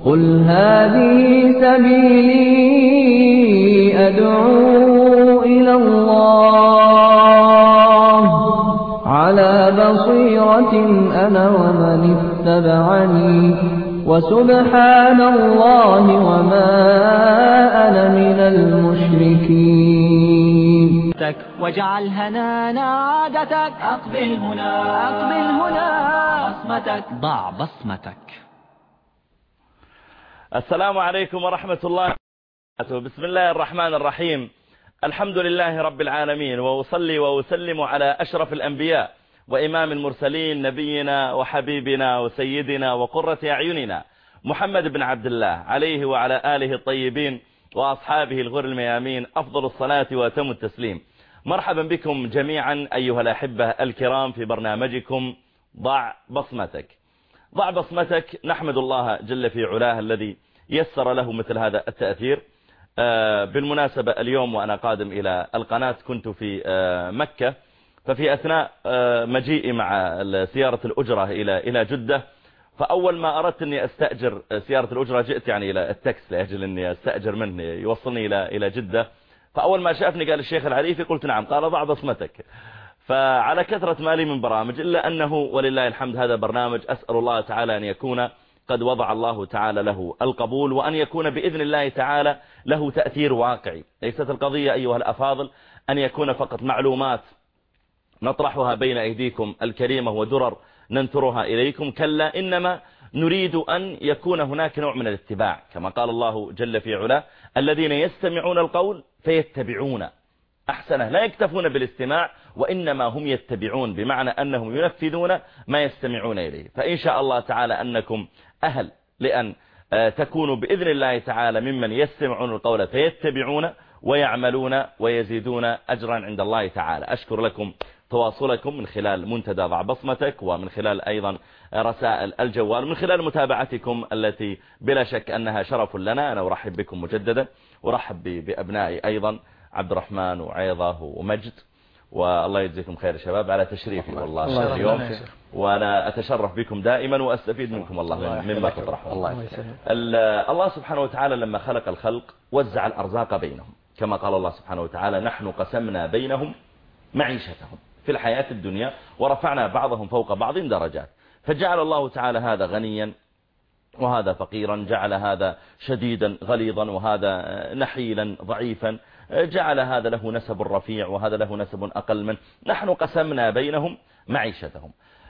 قل هذه سبيلي أدعو إلى الله على بصيرة أنا ومن اتبعني وسبحان الله وما أنا من المشركين. واجعل هنانا عادتك، أقبل هنا بصمتك، ضع بصمتك. السلام عليكم ورحمة الله وبركاته. بسم الله الرحمن الرحيم. الحمد لله رب العالمين، وأصلي وأسلم على أشرف الأنبياء وإمام المرسلين، نبينا وحبيبنا وسيدنا وقرة أعيننا محمد بن عبد الله، عليه وعلى آله الطيبين وأصحابه الغر الميامين أفضل الصلاة وأتم التسليم. مرحبا بكم جميعا أيها الأحبة الكرام في برنامجكم ضع بصمتك. ضع بصمتك، نحمد الله جل في علاه الذي يسر له مثل هذا التأثير. بالمناسبة اليوم وأنا قادم إلى القناة كنت في مكة، ففي أثناء مجيئي مع سيارة الأجرة إلى جدة، فأول ما أردت أني أستأجر سيارة الأجرة جئت يعني إلى التاكس لأجل أني أستأجر منه يوصلني إلى جدة. فأول ما شافني قال الشيخ العريفي، قلت نعم، قال ضع بصمتك. فعلى كثرة ما لي من برامج، إلا أنه ولله الحمد هذا برنامج أسأل الله تعالى أن يكون قد وضع الله تعالى له القبول، وأن يكون بإذن الله تعالى له تأثير واقعي. ليست القضية أيها الأفاضل أن يكون فقط معلومات نطرحها بين أيديكم الكريمة ودرر ننثرها إليكم، كلا، إنما نريد أن يكون هناك نوع من الاتباع، كما قال الله جل في علاه: الذين يستمعون القول فيتبعون أحسنه. لا يكتفون بالاستماع، وإنما هم يتبعون، بمعنى أنهم ينفذون ما يستمعون إليه. فإن شاء الله تعالى أنكم أهل لأن تكونوا بإذن الله تعالى ممن يستمعون القول فيتبعون ويعملون ويزيدون أجرا عند الله تعالى. أشكر لكم تواصلكم من خلال منتدى ضع بصمتك، ومن خلال أيضا رسائل الجوال، من خلال متابعتكم التي بلا شك أنها شرف لنا. أنا أرحب بكم مجددا، ورحب بأبنائي أيضا عبد الرحمن وعيضة ومجد، والله يجزيكم خير شباب على تشريفي والله اليوم، وأنا أتشرف بكم دائما وأستفيد منكم والله مما تطرحون. الله سبحانه وتعالى لما خلق الخلق وزع الأرزاق بينهم، كما قال الله سبحانه وتعالى: نحن قسمنا بينهم معيشتهم في الحياة الدنيا ورفعنا بعضهم فوق بعض درجات. فجعل الله تعالى هذا غنيا وهذا فقيرا، جعل هذا شديدا غليظا وهذا نحيلا ضعيفا، جعل هذا له نسب رفيع وهذا له نسب أقل منه. نحن قسمنا بينهم معيشتهم.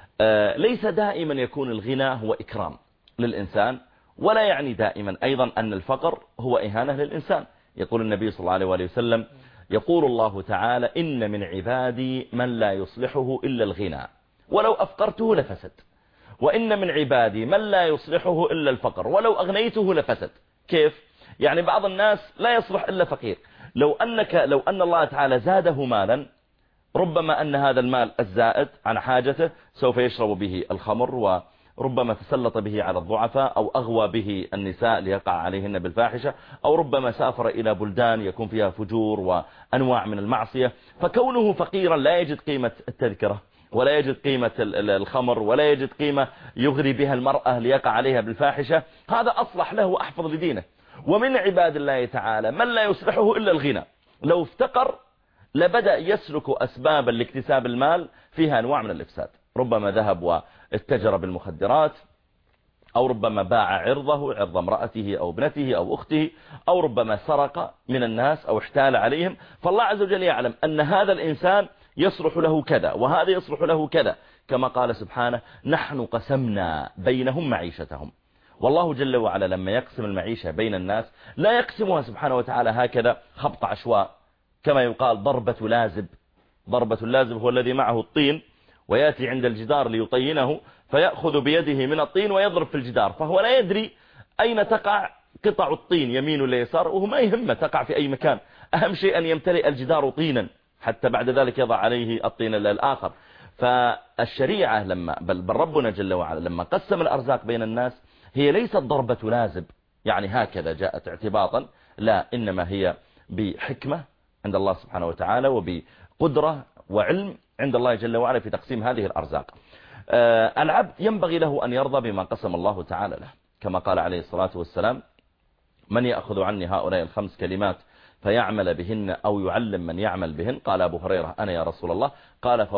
ليس دائما يكون الغنى هو إكرام للإنسان، ولا يعني دائما أيضا أن الفقر هو إهانة للإنسان. يقول النبي صلى الله عليه وسلم: يقول الله تعالى: إن من عبادي من لا يصلحه إلا الغنى ولو أفقرته لفسد، وإن من عبادي من لا يصلحه إلا الفقر ولو أغنيته لفسد. كيف؟ يعني بعض الناس لا يصلح إلا فقير. لو أن الله تعالى زاده مالا، ربما أن هذا المال الزائد عن حاجته سوف يشرب به الخمر، وربما تسلط به على الضعفاء، أو أغوى به النساء ليقع عليهن بالفاحشة، أو ربما سافر إلى بلدان يكون فيها فجور وأنواع من المعصية. فكونه فقيرا لا يجد قيمة التذكرة، ولا يجد قيمة الخمر، ولا يجد قيمة يغري بها المرأة ليقع عليها بالفاحشة. هذا أصلح له وأحفظ لدينه. ومن عباد الله تعالى من لا يصلحه إلا الغنى. لو افتقر لبدأ يسلك أسبابا لاكتساب المال فيها أنواع من الإفساد، ربما ذهب واتجر بالمخدرات، أو ربما باع عرض امرأته أو ابنته أو أخته، أو ربما سرق من الناس أو احتال عليهم. فالله عز وجل يعلم أن هذا الإنسان يصلح له كذا وهذا يصلح له كذا، كما قال سبحانه: نحن قسمنا بينهم معيشتهم. والله جل وعلا لما يقسم المعيشة بين الناس لا يقسمها سبحانه وتعالى هكذا خبط عشواء، كما يقال ضربة لازب. ضربة اللازب هو الذي معه الطين ويأتي عند الجدار ليطينه، فيأخذ بيده من الطين ويضرب في الجدار، فهو لا يدري أين تقع قطع الطين، يمين ولا يسار، وهو ما يهمه تقع في أي مكان. أهم شيء أن يمتلئ الجدار طينا حتى بعد ذلك يضع عليه الطين الآخر. فالشريعة بل ربنا جل وعلا لما قسم الأرزاق بين الناس هي ليست ضربة لازب، يعني هكذا جاءت اعتباطا، لا، إنما هي بحكمة عند الله سبحانه وتعالى، وبقدرة وعلم عند الله جل وعلا في تقسيم هذه الأرزاق. العبد ينبغي له أن يرضى بما قسم الله تعالى له. كما قال عليه الصلاة والسلام: من يأخذ عني هؤلاء الخمس كلمات فيعمل بهن أو يعلم من يعمل بهن؟ قال أبو هريرة: أنا يا رسول الله. قال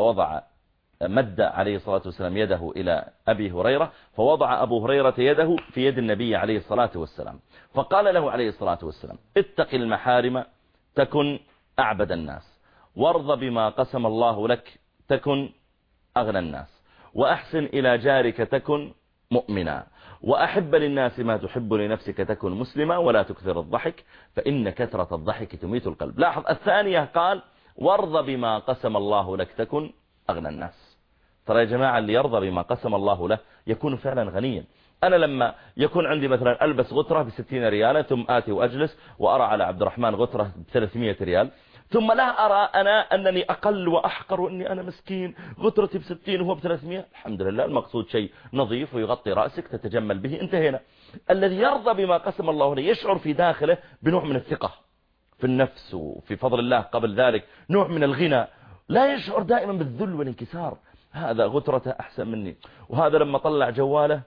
مد عليه الصلاة والسلام يده إلى أبي هريرة، فوضع أبو هريرة يده في يد النبي عليه الصلاة والسلام، فقال له عليه الصلاة والسلام: اتق المحارم تكن أعبد الناس، وارض بما قسم الله لك تكن أغنى الناس، وأحسن إلى جارك تكن مؤمنا، وأحب للناس ما تحب لنفسك تكن مسلما، ولا تكثر الضحك فإن كثرة الضحك تميت القلب. لاحظ الثانية قال: وارض بما قسم الله لك تكن أغنى الناس. ترى يا جماعة اللي يرضى بما قسم الله له يكون فعلا غنيا. أنا لما يكون عندي مثلا ألبس غترة ب60 ريال، ثم آتي وأجلس وأرى على عبد الرحمن غترة ب300 ريال، ثم لا أرى أنا أنني أقل وأحقر وأني أنا مسكين غترتي ب60 وهو ب300. الحمد لله، المقصود شيء نظيف ويغطي رأسك تتجمل به، انتهينا. الذي يرضى بما قسم الله له يشعر في داخله بنوع من الثقة في النفس وفي فضل الله، قبل ذلك نوع من الغنى، لا يشعر دائما بالذل والانكسار. هذا غترته أحسن مني، وهذا لما طلع جواله: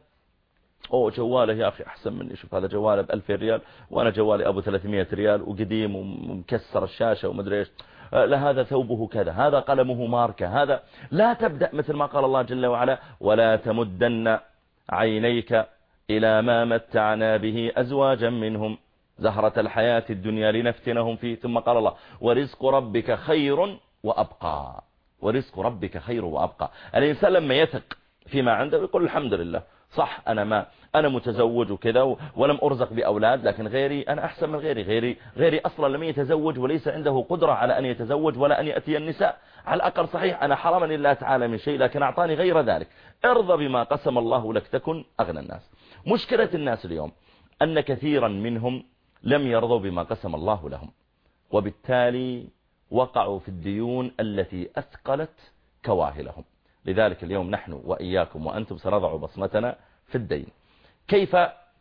جواله يا أخي أحسن مني، شوف هذا جواله ب2000 ريال وأنا جوالي أبو 300 ريال وقديم ومكسر الشاشة ومدري إيش. لا، هذا ثوبه كذا، هذا قلمه ماركة، هذا. لا تبدأ مثل ما قال الله جل وعلا: ولا تمدن عينيك إلى ما متعنا به أزواجا منهم زهرة الحياة الدنيا لنفتنهم فيه. ثم قال الله: ورزق ربك خير وأبقى. ورزق ربك خير وأبقى. الإنسان لما يثق فيما عنده يقول: الحمد لله، صح، أنا متزوج وكذا ولم أرزق بأولاد، لكن غيري أنا أحسن من غيري أصلا لم يتزوج وليس عنده قدرة على أن يتزوج ولا أن يأتي النساء. على الأقل صحيح أنا حرمني الله تعالى من شيء، لكن أعطاني غير ذلك. ارضى بما قسم الله لك تكن أغنى الناس. مشكلة الناس اليوم أن كثيرا منهم لم يرضوا بما قسم الله لهم، وبالتالي وقعوا في الديون التي أثقلت كواهلهم. لذلك اليوم نحن وإياكم وأنتم سنضع بصمتنا في الدين. كيف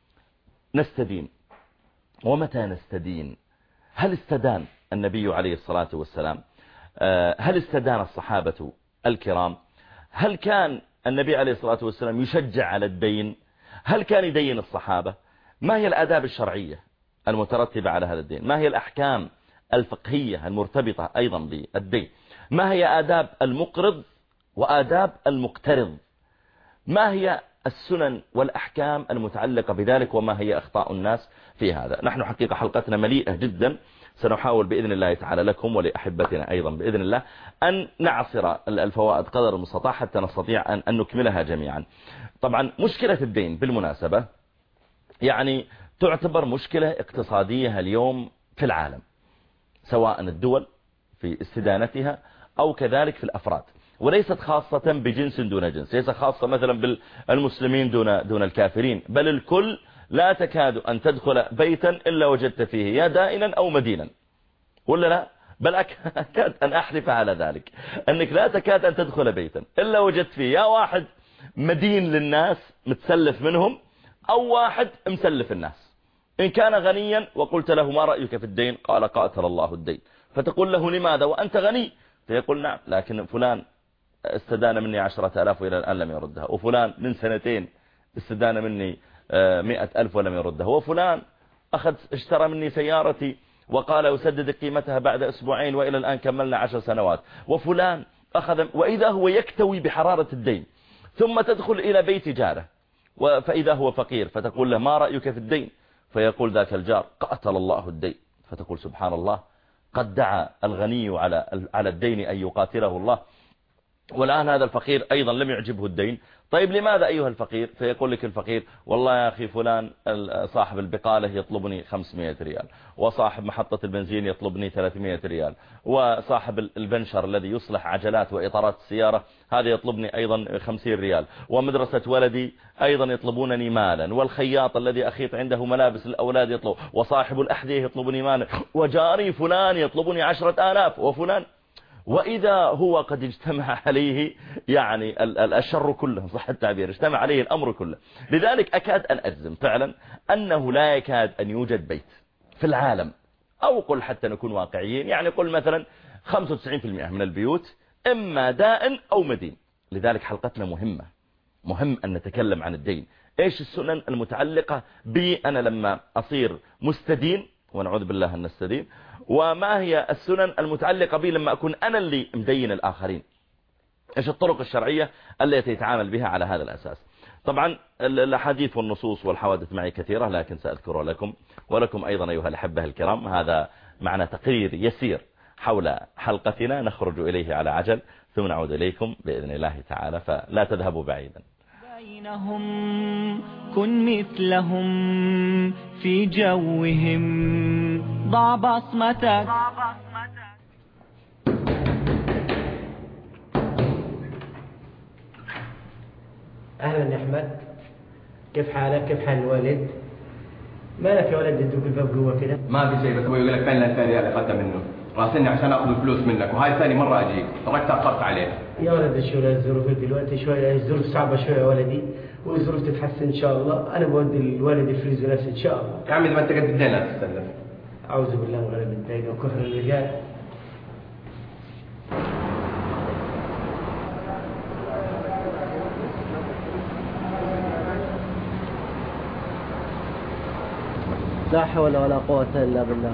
نستدين ومتى نستدين؟ هل استدان النبي عليه الصلاة والسلام؟ هل استدان الصحابة الكرام؟ هل كان النبي عليه الصلاة والسلام يشجع على الدين؟ هل كان يدين الصحابة؟ ما هي الآداب الشرعية المترتبة على هذا الدين؟ ما هي الأحكام الفقهية المرتبطة أيضا بالدين؟ ما هي آداب المقرض وآداب المقترض؟ ما هي السنن والأحكام المتعلقة بذلك؟ وما هي أخطاء الناس في هذا؟ نحن حقيقة حلقتنا مليئة جدا، سنحاول بإذن الله تعالى لكم ولأحبتنا أيضا بإذن الله أن نعصر الفوائد قدر المستطاع حتى نستطيع أن نكملها جميعا. طبعا مشكلة الدين بالمناسبة يعني تعتبر مشكلة اقتصادية اليوم في العالم، سواء الدول في استدانتها أو كذلك في الأفراد، وليست خاصة بجنس دون جنس، ليس خاصة مثلا بالمسلمين دون الكافرين، بل الكل. لا تكاد أن تدخل بيتا إلا وجدت فيه يا دائنا أو مدينا، ولا لا؟ بل أكاد أن أحلف على ذلك أنك لا تكاد أن تدخل بيتا إلا وجدت فيه يا واحد مدين للناس متسلف منهم، أو واحد مسلف الناس. إن كان غنيا وقلت له: ما رأيك في الدين؟ قال: قاتل الله الدين. فتقول له: لماذا وأنت غني؟ فيقول: نعم، لكن فلان استدان مني 10,000 وإلى الآن لم يردها، وفلان من 2 استدان مني 100,000 ولم يردها، وفلان اشترى مني سيارتي وقال أسدد قيمتها بعد 2 أسبوع وإلى الآن كملنا 10 سنوات، وفلان وإذا هو يكتوي بحرارة الدين. ثم تدخل إلى بيت جاره فإذا هو فقير، فتقول له: ما رأيك في الدين؟ فيقول ذاك الجار: قاتل الله الدين. فتقول: سبحان الله، قد دعا الغني على الدين أن يقاتله الله، والآن هذا الفقير أيضا لم يعجبه الدين. طيب لماذا أيها الفقير؟ فيقول لك الفقير: والله يا أخي فلان صاحب البقالة يطلبني 500 ريال، وصاحب محطة البنزين يطلبني 300 ريال، وصاحب البنشر الذي يصلح عجلات وإطارات السيارة هذا يطلبني أيضا 50 ريال، ومدرسة ولدي أيضا يطلبونني مالا، والخياط الذي أخيط عنده ملابس الأولاد يطلب، وصاحب الأحذية يطلبني مالا، وجاري فلان يطلبني 10,000، وفلان. وإذا هو قد اجتمع عليه يعني الشر كله، صح التعبير، اجتمع عليه الأمر كله. لذلك أكاد أن أجزم فعلا أنه لا يكاد أن يوجد بيت في العالم، أو قل حتى نكون واقعيين، يعني قل مثلا 95% من البيوت إما دائن أو مدين. لذلك حلقتنا مهم أن نتكلم عن الدين. إيش السنن المتعلقة بي أنا لما أصير مستدين، ونعوذ بالله أن نستدين، وما هي السنن المتعلقة بي لما أكون أنا اللي مدين الآخرين. إيش الطرق الشرعية التي يتعامل بها على هذا الأساس. طبعا الأحاديث والنصوص والحوادث معي كثيرة، لكن سأذكر لكم ولكم أيضا أيها الأحبة الكرام. هذا معنا تقرير يسير حول حلقتنا نخرج إليه على عجل، ثم نعود إليكم بإذن الله تعالى، فلا تذهبوا بعيدا. بينهم كن مثلهم في جوهم، ضع بصمتك. أهلا يا أحمد، كيف حالك؟ كيف حال الوالد؟ مالك يا ولد تدوق الباب جوا كده؟ ما في شيء، بس ابوي يقول لك فين ال2000 ريال اخذتها منه، راسلني عشان اخذ الفلوس منك، وهاي ثاني مره اجيك، تركت تاخرت عليه. يا ولد شو الظروف دلوقتي شويه، الظروف صعبه شويه يا ولدي، والظروف تتحسن ان شاء الله. انا بودي الوالد الفلوس بنفسي ان شاء الله. يا عمي اذا ما انت قد الدين لا تستلف. اعوذ بالله من غلبة الدين وكفر الرجال. لا حول ولا قوة إلا بالله.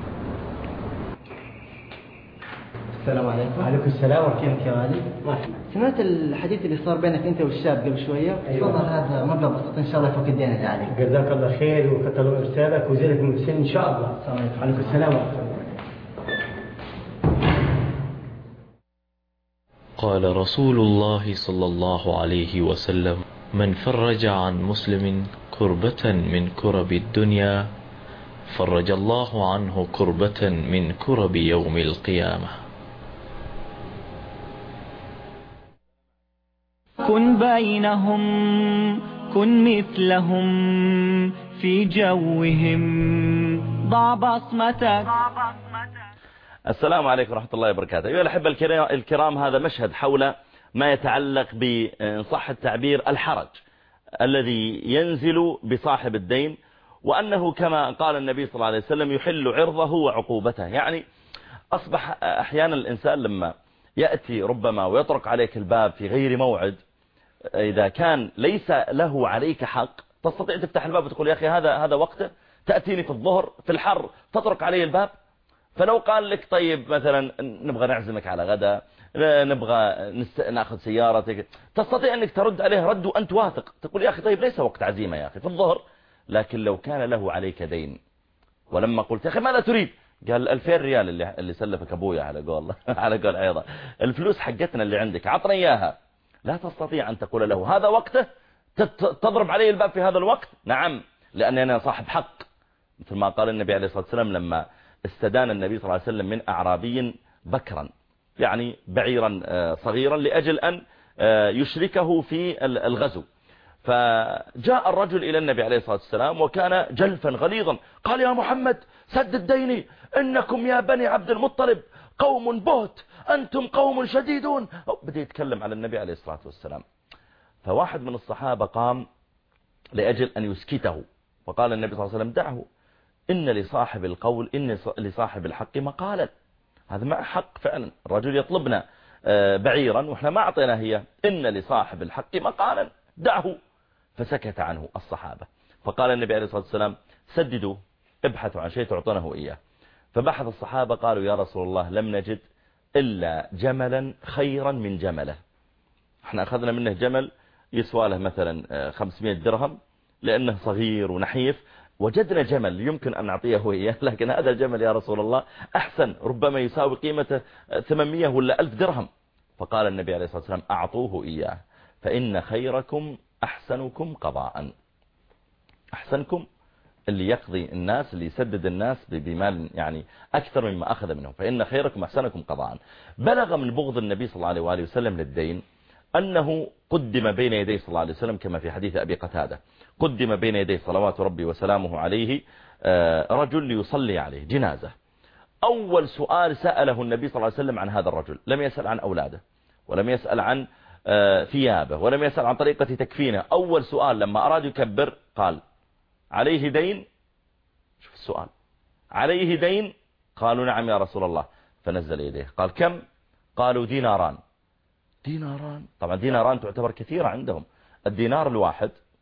السلام عليكم. وعليكم السلام. وكيفك يا غالي؟ سمعت الحديث اللي صار بينك انت والشاب قبل شويه؟ أيوة. تفضل، هذا مبلغ بسيط ان شاء الله يفك الدين عليك. جزاك الله خير وكتر الله ارسالك وزينك من السن ان شاء الله. وعليكم السلام ورحمة الله. قال رسول الله صلى الله عليه وسلم: من فرج عن مسلم كربة من كرب الدنيا فرج الله عنه كربة من كرب يوم القيامة. كن بينهم كن مثلهم في جوهم، ضع بصمتك. السلام عليكم ورحمة الله وبركاته. أيها الأحبة الكرام، هذا مشهد حول ما يتعلق بإن صح التعبير الحرج الذي ينزل بصاحب الدين، وأنه كما قال النبي صلى الله عليه وسلم يحل عرضه وعقوبته. يعني أصبح أحيانا الإنسان لما يأتي ربما ويطرق عليك الباب في غير موعد، إذا كان ليس له عليك حق تستطيع تفتح الباب وتقول يا أخي هذا وقته، تأتيني في الظهر في الحر تطرق علي الباب. فلو قال لك طيب مثلا نبغى نعزمك على غدا، نبغى ناخذ سيارتك، تستطيع أنك ترد عليه رد وأنت واثق، تقول يا أخي طيب ليس وقت عزيمة يا أخي في الظهر. لكن لو كان له عليك دين، ولما قلت يا أخي ماذا تريد؟ قال 2000 ريال اللي سلفك أبويا على قول على قول أيضا، الفلوس حقتنا اللي عندك عطنا إياها. لا تستطيع أن تقول له هذا وقته، تضرب عليه الباب في هذا الوقت. نعم، لأني أنا صاحب حق، مثل ما قال النبي عليه الصلاة والسلام لما استدان النبي صلى الله عليه وسلم من أعرابي بكرا، يعني بعيرا صغيرا، لأجل أن يشركه في الغزو. فجاء الرجل إلى النبي عليه الصلاة والسلام وكان جلفا غليظا، قال يا محمد سدد ديني، إنكم يا بني عبد المطلب قوم بهت، أنتم قوم شديدون. بدأ يتكلم على النبي عليه الصلاة والسلام. فواحد من الصحابة قام لأجل أن يسكته، وقال النبي صلى الله عليه وسلم دعه، إن لصاحب القول إن لصاحب الحق مقالا. هذا مع حق فعلا، الرجل يطلبنا بعيرا وإحنا ما أعطينا هي، إن لصاحب الحق مقالا دعه. فسكت عنه الصحابة. فقال النبي عليه الصلاة والسلام سددوا، ابحثوا عن شيء تعطونه إياه. فبحث الصحابة قالوا يا رسول الله لم نجد إلا جملا خيرا من جمله. احنا أخذنا منه جمل يسوى له مثلا 500 درهم لأنه صغير ونحيف، وجدنا جمل يمكن أن نعطيه إياه، لكن هذا الجمل يا رسول الله أحسن، ربما يساوي قيمته 800 ولا 1000 درهم. فقال النبي عليه الصلاة والسلام أعطوه إياه، فإن خيركم أحسنكم قضاء. أحسنكم اللي يقضي الناس، اللي يسدد الناس بمال يعني أكثر مما أخذ منهم، فإن خيركم أحسنكم قضاء. بلغ من بغض النبي صلى الله عليه وآله وسلم للدين أنه قدم بين يديه صلى الله عليه وسلم كما في حديث أبي قتادة، قدم بين يديه صلوات ربي وسلامه عليه رجل ليصلي عليه جنازة. أول سؤال سأله النبي صلى الله عليه وسلم عن هذا الرجل، لم يسأل عن أولاده، ولم يسأل عن ثيابه، ولم يسأل عن طريقة تكفينه. أول سؤال لما أراد يكبر قال عليه دين؟ شوف السؤال، عليه دين؟ قالوا نعم يا رسول الله. فنزل يديه قال كم؟ قالوا ديناران. ديناران، طبعا ديناران تعتبر كثيرة عندهم، الدينار الواحد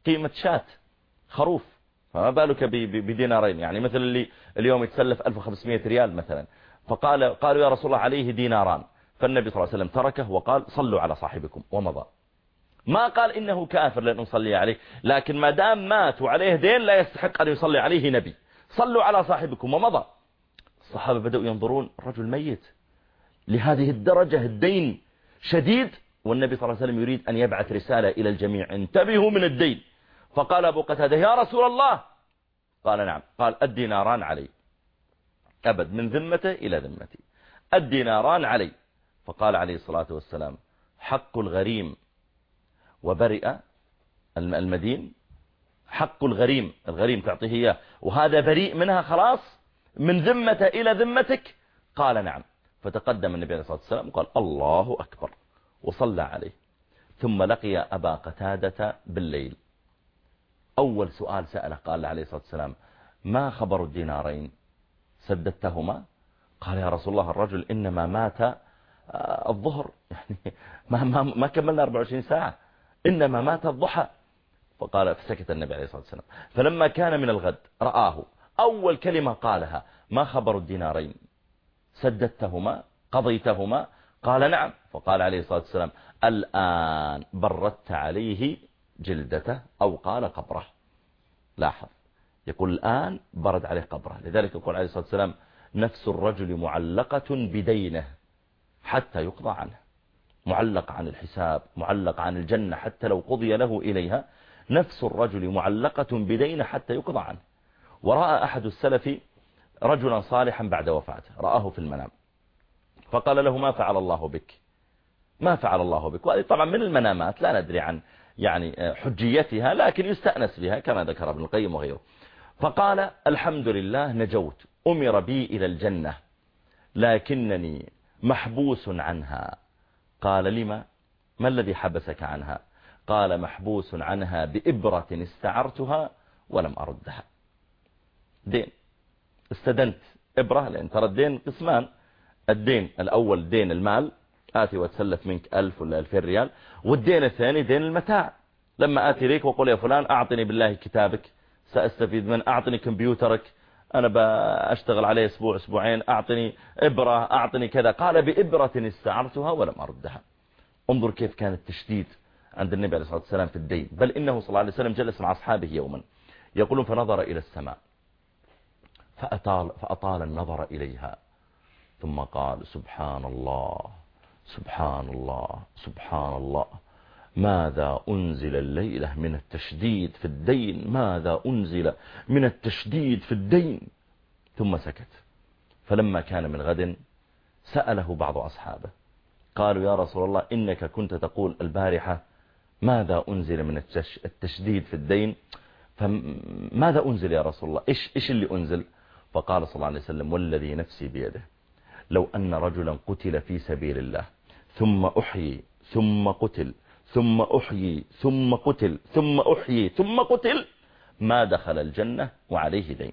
قيمة شاة خروف، فما بالك بدينارين، يعني مثل اللي اليوم يتسلف 1500 ريال مثلا. قالوا يا رسول الله عليه ديناران، فالنبي صلى الله عليه وسلم تركه وقال صلوا على صاحبكم ومضى. ما قال إنه كافر لأن نصلي عليه، لكن ما دام مات وعليه دين لا يستحق أن يصلي عليه نبي. صلوا على صاحبكم ومضى. الصحابة بدأوا ينظرون الرجل ميت لهذه الدرجة، الدين شديد، والنبي صلى الله عليه وسلم يريد أن يبعث رسالة إلى الجميع انتبهوا من الدين. فقال أبو قتادة يا رسول الله، قال نعم، قال الديناران علي، أبد من ذمته إلى ذمتي، الديناران علي. فقال عليه الصلاة والسلام حق الغريم وبرئ المدين، حق الغريم تعطيه إياه وهذا بريء منها خلاص من ذمته إلى ذمتك. قال نعم. فتقدم النبي عليه الصلاة والسلام وقال الله أكبر وصلى عليه. ثم لقي أبا قتادة بالليل، أول سؤال سأله قال عليه الصلاة والسلام ما خبر الدينارين سددتهما؟ قال يا رسول الله الرجل إنما مات الظهر، يعني ما كملنا 24 ساعة، إنما مات الضحى. فقال فسكت النبي عليه الصلاة والسلام. فلما كان من الغد رآه، أول كلمة قالها ما خبر الدينارين سددتهما قضيتهما؟ قال نعم. فقال عليه الصلاة والسلام الآن بردت عليه جلدته، أو قال قبره. لاحظ يقول الآن برد عليه قبره. لذلك يقول عليه الصلاة والسلام نفس الرجل معلقة بدينه حتى يقضى عنه، معلق عن الحساب، معلق عن الجنة حتى لو قضي له إليها. نفس الرجل معلقة بدينه حتى يقضى عنه. ورأى أحد السلف رجلا صالحا بعد وفاته، رآه في المنام فقال له ما فعل الله بك، ما فعل الله بك. وهذه طبعا من المنامات لا ندري عن يعني حجيتها، لكن يستأنس بها كما ذكر ابن القيم وغيره. فقال الحمد لله نجوت، أمر بي إلى الجنة لكنني محبوس عنها. قال لما؟ ما الذي حبسك عنها؟ قال محبوس عنها بإبرة استعرتها ولم أردها. دين استدنت إبرة، لأن ترى الدين قسمان، الدين الأول دين المال، آتي واتسلف منك 1000 ولا 2000 ريال، والدين الثاني دين المتاع. لما آتي ليك وقول يا فلان أعطني بالله كتابك سأستفيد من، أعطني كمبيوترك أنا بأشتغل عليه أسبوع أسبوعين، أعطني إبرة، أعطني كذا. قال بإبرة استعرتها ولم أردها. انظر كيف كان التشديد عند النبي عليه الصلاة والسلام في الدين. بل إنه صلى الله عليه وسلم جلس مع أصحابه يوما يقولون فنظر إلى السماء فأطال النظر إليها ثم قال سبحان الله سبحان الله سبحان الله، ماذا أنزل الليلة من التشديد في الدين، ماذا أنزل من التشديد في الدين. ثم سكت. فلما كان من غد سأله بعض أصحابه قالوا يا رسول الله إنك كنت تقول البارحة ماذا أنزل من التشديد في الدين، فماذا أنزل يا رسول الله، إيش اللي أنزل؟ فقال صلى الله عليه وسلم والذي نفسي بيده لو أن رجلا قتل في سبيل الله ثم أحيي ثم قتل ثم أحيي ثم قتل ثم أحيي ثم قتل ما دخل الجنة وعليه دين،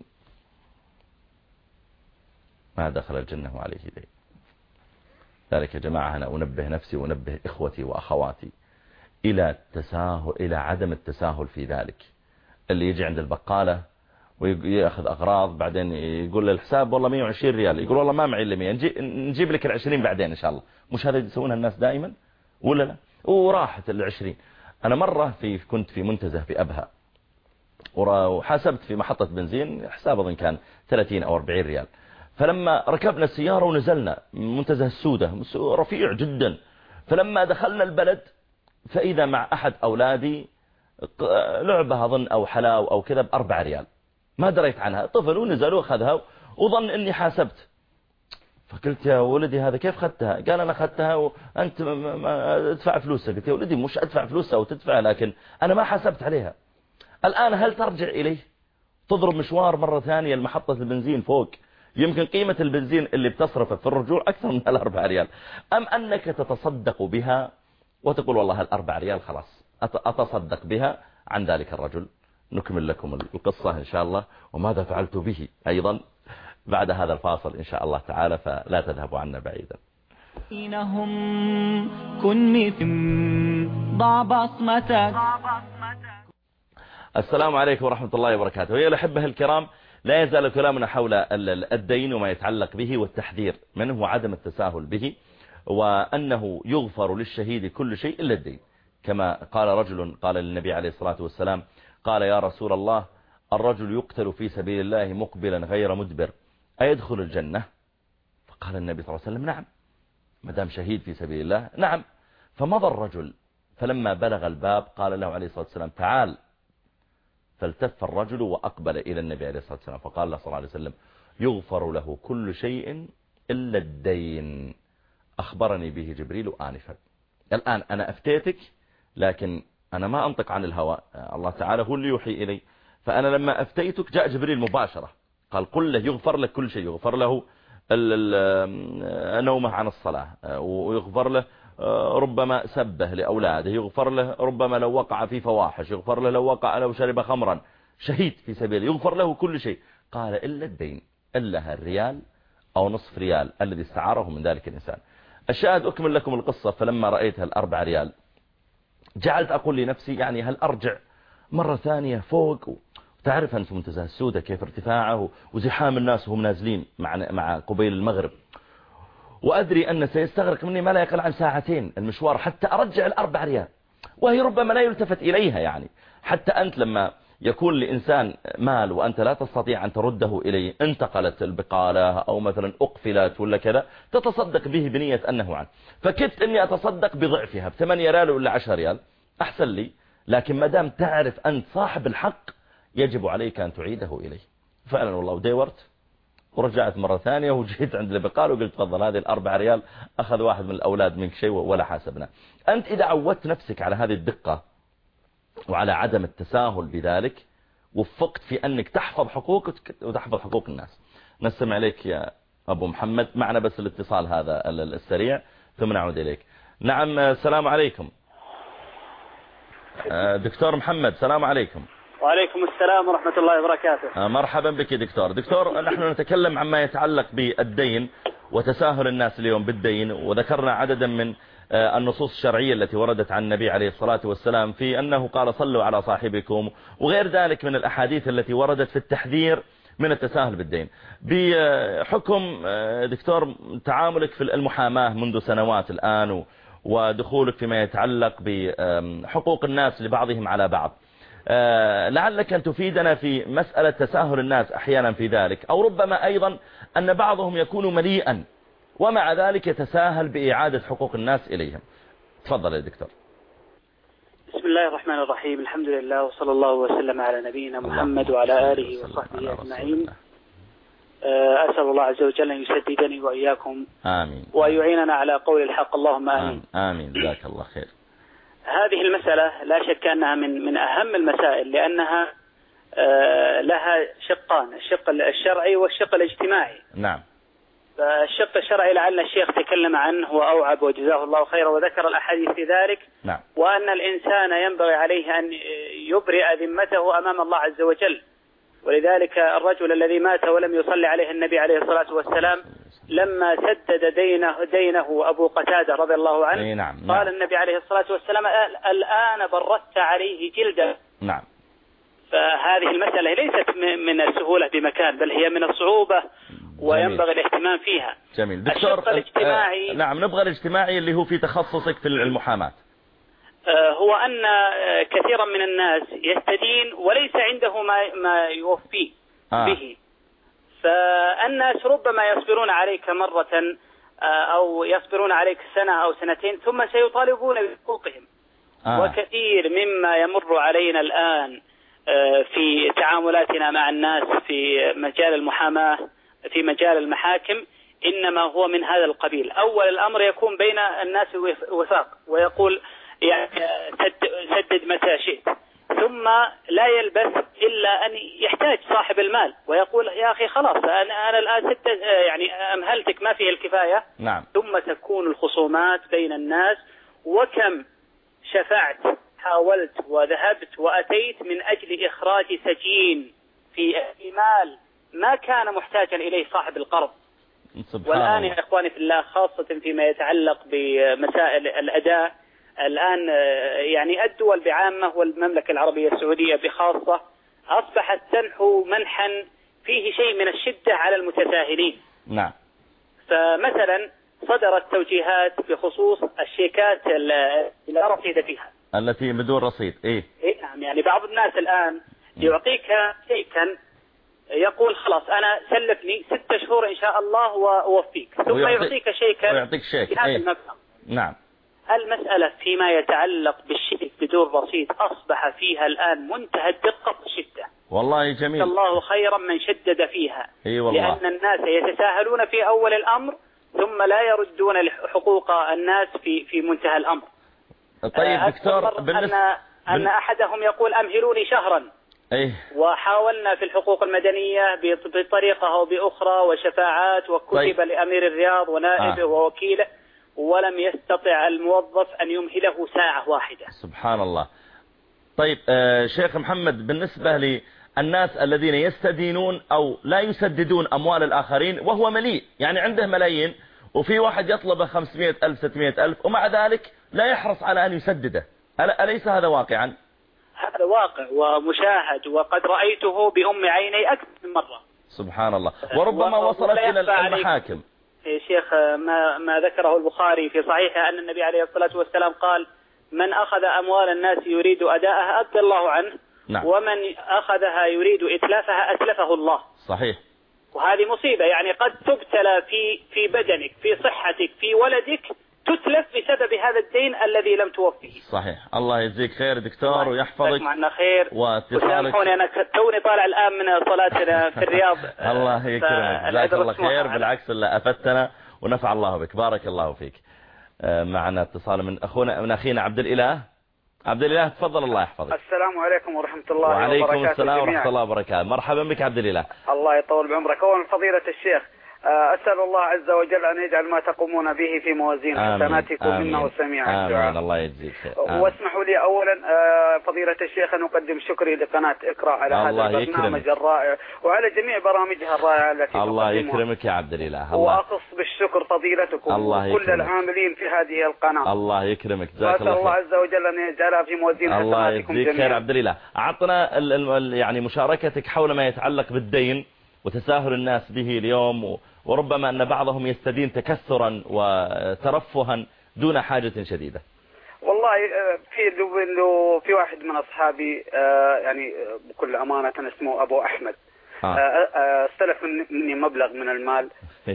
ما دخل الجنة وعليه دين. ذلك يا جماعة أنا أنبه نفسي وأنبه إخوتي وأخواتي إلى عدم التساهل في ذلك. اللي يجي عند البقالة ويأخذ أغراض بعدين يقول للحساب والله 120 ريال، يقول والله ما معي إلا 100، نجيب لك 20 بعدين إن شاء الله. مش هذا يسوونها الناس دائما ولا لا؟ وراحت 20. أنا مرة كنت في منتزه في أبها وحاسبت في محطة بنزين، حساب أظن كان 30 أو 40 ريال. فلما ركبنا السيارة ونزلنا منتزه السودة رفيع جدا، فلما دخلنا البلد فإذا مع أحد أولادي لعبة أظن أو حلاو أو كذا ب4 ريال، ما دريت عنها، طفل ونزل وأخذها وظن أني حاسبت. فقلت يا ولدي هذا كيف خدتها؟ قال أنا خدتها وأنت ما ادفع فلوسها. قلت يا ولدي مش أدفع فلوسها وتدفع، لكن أنا ما حسبت عليها. الآن هل ترجع إليه تضرب مشوار مرة ثانية المحطة البنزين فوق، يمكن قيمة البنزين اللي بتصرفه في الرجوع أكثر من 4 ريال، أم أنك تتصدق بها وتقول والله 4 ريال خلاص أتصدق بها عن ذلك الرجل؟ نكمل لكم القصة إن شاء الله وماذا فعلت به أيضا بعد هذا الفاصل إن شاء الله تعالى، فلا تذهبوا عنا بعيدا. بينهم كن مثل ضع بصمتك. السلام عليكم ورحمة الله وبركاته. يا الأحبة الكرام، لا يزال كلامنا حول الدين وما يتعلق به والتحذير منه وعدم التساهل به، وأنه يغفر للشهيد كل شيء إلا الدين. كما قال رجل قال للنبي عليه الصلاة والسلام، قال يا رسول الله الرجل يقتل في سبيل الله مقبلا غير مدبر أيدخل الجنة؟ فقال النبي صلى الله عليه وسلم نعم، مدام شهيد في سبيل الله نعم. فمضى الرجل، فلما بلغ الباب قال له عليه الصلاة والسلام تعال، فالتف الرجل وأقبل إلى النبي عليه الصلاة والسلام فقال له صلى الله عليه وسلم يغفر له كل شيء إلا الدين، أخبرني به جبريل آنفا. الآن أنا أفتيتك، لكن أنا ما أنطق عن الهواء، الله تعالى هو اللي يوحي إلي. فأنا لما أفتيتك جاء جبريل مباشرة قال قل له يغفر لك كل شيء، يغفر له نومه عن الصلاة، ويغفر له ربما سبه لأولاده، يغفر له ربما لو وقع في فواحش، يغفر له لو شرب خمرا، شهيد في سبيله يغفر له كل شيء. قال إلا الدين، إلا الريال أو نصف ريال الذي استعاره من ذلك الإنسان. الشاهد أكمل لكم القصة. فلما رأيتها ال4 ريال جعلت أقول لنفسي يعني هل أرجع مرة ثانية فوق؟ تعرف أنت منتزه السودة كيف ارتفاعه وزحام الناس وهم نازلين مع قبيل المغرب، وأدري أن سيستغرق مني ما لا يقل عن 2 ساعة المشوار حتى أرجع ال4 ريال، وهي ربما لا يلتفت إليها. يعني حتى أنت لما يكون لإنسان مال وأنت لا تستطيع أن ترده إليه، انتقلت البقالة أو مثلا أقفلت ولا كذا، تتصدق به بنية أنه عنه. فكدت أني أتصدق بضعفها ب8 ريال ولا 10 ريال أحسن لي، لكن ما دام تعرف أنت صاحب الحق يجب عليك أن تعيده إليه. فعلا والله وديورت ورجعت مرة ثانية وجيت عند البقال وقلت تفضل هذه ال4 ريال أخذ واحد من الأولاد منك شيء ولا حاسبنا. أنت إذا عودت نفسك على هذه الدقة وعلى عدم التساهل بذلك، وفقت في أنك تحفظ حقوقك وتحفظ حقوق الناس. نستمع إليك يا أبو محمد، معنا بس الاتصال هذا السريع ثم نعود إليك. نعم السلام عليكم دكتور محمد. السلام عليكم. وعليكم السلام ورحمة الله وبركاته. مرحبا بك دكتور. نحن نتكلم عما يتعلق بالدين وتساهل الناس اليوم بالدين، وذكرنا عددا من النصوص الشرعية التي وردت عن النبي عليه الصلاة والسلام في أنه قال صلوا على صاحبكم، وغير ذلك من الأحاديث التي وردت في التحذير من التساهل بالدين. بحكم دكتور تعاملك في المحاماة منذ سنوات الآن ودخولك فيما يتعلق بحقوق الناس لبعضهم على بعض، لعلك أن تفيدنا في مسألة تساهل الناس أحيانا في ذلك، أو ربما أيضا أن بعضهم يكون مليئا ومع ذلك يتساهل بإعادة حقوق الناس إليهم. تفضل يا دكتور. بسم الله الرحمن الرحيم، الحمد لله وصلى الله وسلم على نبينا محمد وعلى آله وصحبه أجمعين. أسأل الله عز وجل أن يسددني وإياكم آمين، ويعيننا على قول الحق، اللهم آمين. آمين جزاك الله خير. هذه المسألة لا شك أنها من أهم المسائل، لأنها لها شقان، الشق الشرعي والشق الاجتماعي. نعم. فالشق الشرعي لعل الشيخ تكلم عنه وأوعب وجزاه الله خيرا وذكر الأحاديث في ذلك. نعم. وأن الإنسان ينبغي عليه أن يبرئ ذمته أمام الله عز وجل، ولذلك الرجل الذي مات ولم يصلي عليه النبي عليه الصلاة والسلام لما سدد دينه أبو قتادة رضي الله عنه، نعم. قال النبي عليه الصلاة والسلام الآن بردت عليه جلده. نعم. فهذه المسألة ليست من السهولة بمكان، بل هي من الصعوبة وينبغي الاهتمام فيها. جميل دكتور. الاجتماعي نعم، نبغى الاجتماعي اللي هو في تخصصك في المحاماة. هو أن كثيرا من الناس يستدين وليس عنده ما يوفيه به، فالناس ربما يصبرون عليك مرة أو يصبرون عليك سنة أو سنتين ثم سيطالبون بحقوقهم. وكثير مما يمر علينا الآن في تعاملاتنا مع الناس في مجال المحاماة في مجال المحاكم إنما هو من هذا القبيل. أول الأمر يكون بين الناس وفاق، ويقول يعني سدد متى شئت، ثم لا يلبث إلا أن يحتاج صاحب المال ويقول يا أخي خلاص أنا الآن يعني أمهلتك ما فيه الكفاية. نعم. ثم تكون الخصومات بين الناس. وكم شفعت حاولت وذهبت وأتيت من أجل إخراج سجين في مال ما كان محتاجا إليه صاحب القرض. والآن يا إخواني في الله، خاصة فيما يتعلق بمسائل الأداء، الآن يعني الدول بعامة والمملكة العربية السعودية بخاصة أصبحت تنحو منحا فيه شيء من الشدة على المتساهلين. نعم. فمثلا صدرت توجيهات بخصوص الشيكات اللي لا رصيد فيها، التي بدون رصيد. إيه نعم. يعني بعض الناس الآن يعطيك شيكا يقول خلاص أنا سلفني 6 شهور إن شاء الله وأوفيك، ثم يعطيك شيكا ويعطيك شيك بهذا المبلغ. نعم. المسألة فيما يتعلق بالشيك بدون رصيد أصبح فيها الآن منتهى الدقة والشدة. والله جميل. الله خيرا من شدد فيها. والله. لأن الناس يتساهلون في أول الأمر ثم لا يردون حقوق الناس في منتهى الأمر. طيب دكتور، أن أحدهم يقول أمهلوني شهرا. وحاولنا في الحقوق المدنية بطريقة أو بأخرى وشفاعات وكتب لأمير الرياض ونائبه ووكيله، ولم يستطع الموظف أن يمهله ساعة واحدة. سبحان الله. طيب شيخ محمد، بالنسبة للناس الذين يستدينون أو لا يسددون أموال الآخرين وهو مليء، يعني عنده ملايين وفي واحد يطلب 500,000 600,000 ومع ذلك لا يحرص على أن يسدده، أليس هذا واقعا؟ هذا واقع ومشاهد، وقد رأيته بأم عيني أكثر من مرة. سبحان الله. وربما وصلت إلى المحاكم. شيخ ما ذكره البخاري في صحيحه أن النبي عليه الصلاة والسلام قال: من أخذ أموال الناس يريد أداءها أدى الله عنه. نعم. ومن أخذها يريد إتلافها أتلفه الله. صحيح. وهذه مصيبة، يعني قد تبتلى في بدنك، في صحتك، في ولدك، تتلف بسبب هذا الدين الذي لم توفيه. صحيح. الله يجزيك خير دكتور ويحفظك. معنا خير. واتصالك. أنا توني طالع الآن من صلاتنا في الرياض. الله يكرمك، جزاك الله خير، بالعكس اللي أفدتنا ونفع الله بك، بارك الله فيك. معنا اتصال من أخينا عبد الإله. عبد الإله تفضل، الله يحفظك. السلام عليكم ورحمة الله وبركاته. وعليكم السلام ورحمة الله وبركاته. مرحبا بك عبد الإله. الله يطول بعمرك. أولا فضيلة الشيخ، أسأل الله عز وجل أن يجعل ما تقومون به في موازين حسناتكم منا وسميع الدعاء. آمين. الله يجزيك خير. واسمحوا لي أولا فضيلة الشيخ أن أقدم شكري لقناة إقرأ على هذا البرنامج الرائع وعلى جميع برامجها الرائعة التي الله يكرمك يا عبد الإله. وأخص بالشكر فضيلتكم وكل العاملين في هذه القناة. الله يكرمك، جزاك الله خير. وأسأل الله عز وجل أن يجعلها في موازين حسناتكم جميعا. الله يجزيك خير عبد الإله. أعطنا يعني مشاركتك حول ما يتعلق بالدين وتساهل الناس به اليوم، وربما أن بعضهم يستدين تكثرا وترفها دون حاجة شديدة. والله في واحد من أصحابي يعني بكل أمانة اسمه أبو أحمد، استلف مني مبلغ من المال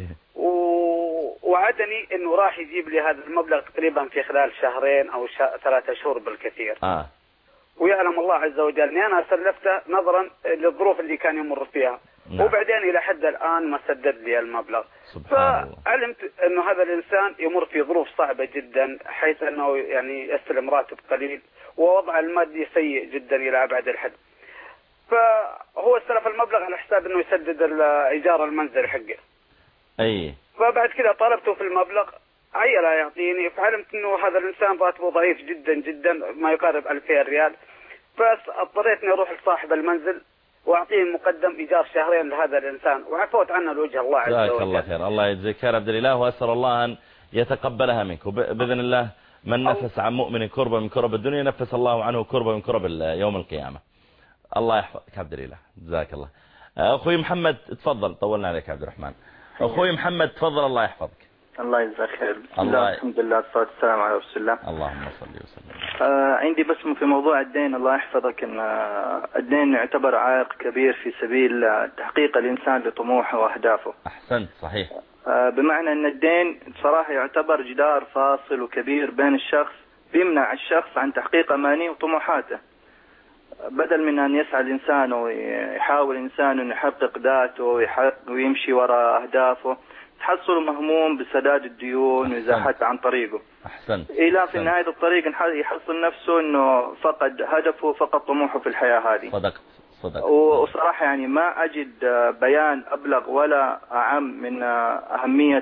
ووعدني أنه راح يجيب لي هذا المبلغ تقريبا في خلال 2 أو 3 شهور بالكثير. ويعلم الله عز وجل أني أنا سلفته نظرا للظروف اللي كان يمر فيها. نعم. وبعدين إلى حد الآن ما سدد لي المبلغ. فعلمت أنه هذا الإنسان يمر في ظروف صعبة جدا، حيث أنه يعني يستلم راتب قليل ووضع المادي سيء جدا إلى أبعد الحد. فهو استلف المبلغ على حساب أنه يسدد إيجار المنزل حقه. فبعد كده طلبته في المبلغ لا يعطيني، فعلمت أنه هذا الإنسان راتبه ضعيف جدا جدا، ما يقارب 2000 ريال. فاضطريت أني أروح لصاحب المنزل واعطيه مقدم ايجار 2 لهذا الانسان، وعفوت عنه لوجه الله عز وجل. جزاك الله خير. الله يجزيك خير عبد الاله، واسال الله ان يتقبلها منك، وباذن الله من نفس عن مؤمن كربة من كرب الدنيا نفس الله عنه كربة من كرب يوم القيامة. الله يحفظك عبد الاله، جزاك الله. اخوي محمد تفضل، طولنا عليك عبد الرحمن. اخوي محمد تفضل، الله يحفظك. الله يجزاك خير. الحمد لله والصلاة والسلام على رسول الله. اللهم صل وسلم. عندي بس في موضوع الدين، الله يحفظك، ان الدين يعتبر عائق كبير في سبيل تحقيق الانسان لطموحه واهدافه. احسنت، صحيح. بمعنى ان الدين صراحة يعتبر جدار فاصل وكبير بين الشخص، بيمنع الشخص عن تحقيق امانيه وطموحاته. بدل من ان يسعى الانسان ويحاول الانسان انه يحقق ذاته ويمشي وراء اهدافه، تحصل مهموم بسداد الديون وإزاحتها عن طريقه. أحسنت. إلى في نهاية الطريق يحصل نفسه إنه فقد هدفه، فقد طموحه في الحياة هذه. صدقت. وصراحة يعني ما أجد بيان أبلغ ولا أعم من أهمية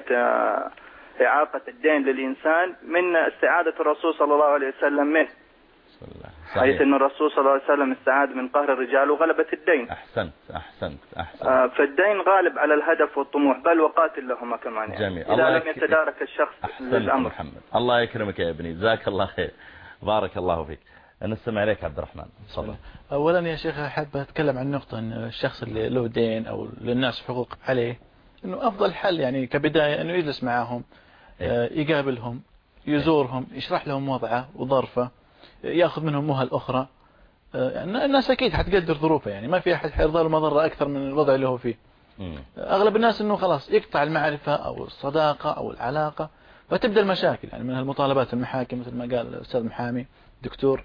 إعاقة الدين للإنسان من استعادة الرسول صلى الله عليه وسلم منه. حيث أن الرسول صلى الله عليه وسلم استعاذ من قهر الرجال وغلبة الدين. أحسنت. فالدين غالب على الهدف والطموح، بل وقاتل لهما كمان يعني. جميل. إذا لم يتدارك الشخص للأمر. محمد، الله يكرمك يا ابني، جزاك الله خير، بارك الله فيك. نستمع إليك عبد الرحمن، تفضل. أولا يا شيخ أحب أتكلم عن نقطة أن الشخص اللي له دين أو للناس حقوق عليه، أنه أفضل حل يعني كبداية أنه يجلس معهم، يقابلهم، يزورهم، يشرح لهم وضعه وظرفه، يأخذ منهم مهل أخرى. الناس أكيد حتقدر ظروفه، يعني ما في أحد حيرضى له مضرة أكثر من الوضع اللي هو فيه. أغلب الناس أنه خلاص يقطع المعرفة أو الصداقة أو العلاقة، فتبدأ المشاكل يعني من المطالبات المحاكم مثل ما قال الأستاذ محامي دكتور،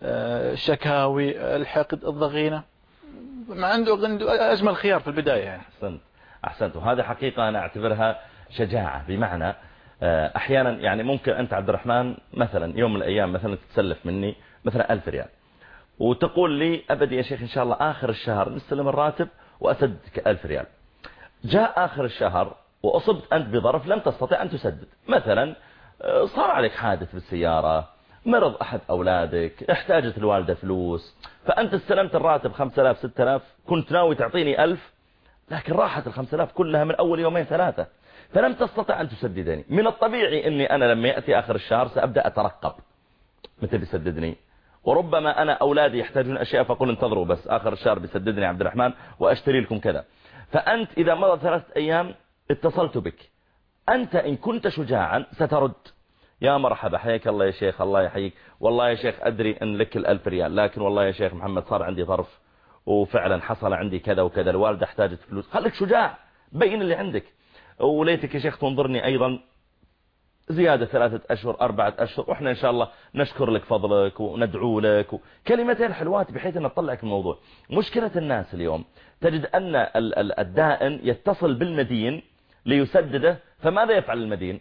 الشكاوي، الحقد، الضغينة، ما عنده أجمل خيار في البداية يعني. أحسنت. وهذا حقيقة أنا أعتبرها شجاعة، بمعنى أحيانا يعني ممكن أنت عبد الرحمن مثلا يوم من الأيام مثلا تتسلف مني مثلا 1000 ريال وتقول لي أبدي يا شيخ إن شاء الله آخر الشهر نستلم الراتب وأسددك 1000 ريال. جاء آخر الشهر وأصبت أنت بظرف لم تستطيع أن تسدد، مثلا صار عليك حادث بالسيارة، مرض أحد أولادك، احتاجت الوالدة فلوس، فأنت استلمت الراتب 5000 6000، كنت ناوي تعطيني 1000، لكن راحت 5000 كلها من أول يومين 3، فلم تستطع أن تسددني. من الطبيعي أني أنا لما يأتي آخر الشهر سأبدأ أترقب متى بيسددني، وربما أنا أولادي يحتاجون أشياء فأقول انتظروا بس آخر الشهر بيسددني عبد الرحمن وأشتري لكم كذا. فأنت إذا مضى 3 أيام اتصلت بك، أنت إن كنت شجاعا سترد، يا مرحبا حياك الله يا شيخ، الله يحييك، والله يا شيخ أدري أن لك 1000 ريال، لكن والله يا شيخ محمد صار عندي ظرف وفعلا حصل عندي كذا وكذا، الوالدة احتاجت فلوس. خليك شجاع، بين اللي عندك، وليتك يا شيخ تنظرني أيضا زيادة 3 أشهر 4 أشهر، وإحنا إن شاء الله نشكر لك فضلك وندعو لك، كلمتين حلوات بحيث أن نطلعك من الموضوع. مشكلة الناس اليوم تجد أن الدائن يتصل بالمدين ليسدده، فماذا يفعل المدين؟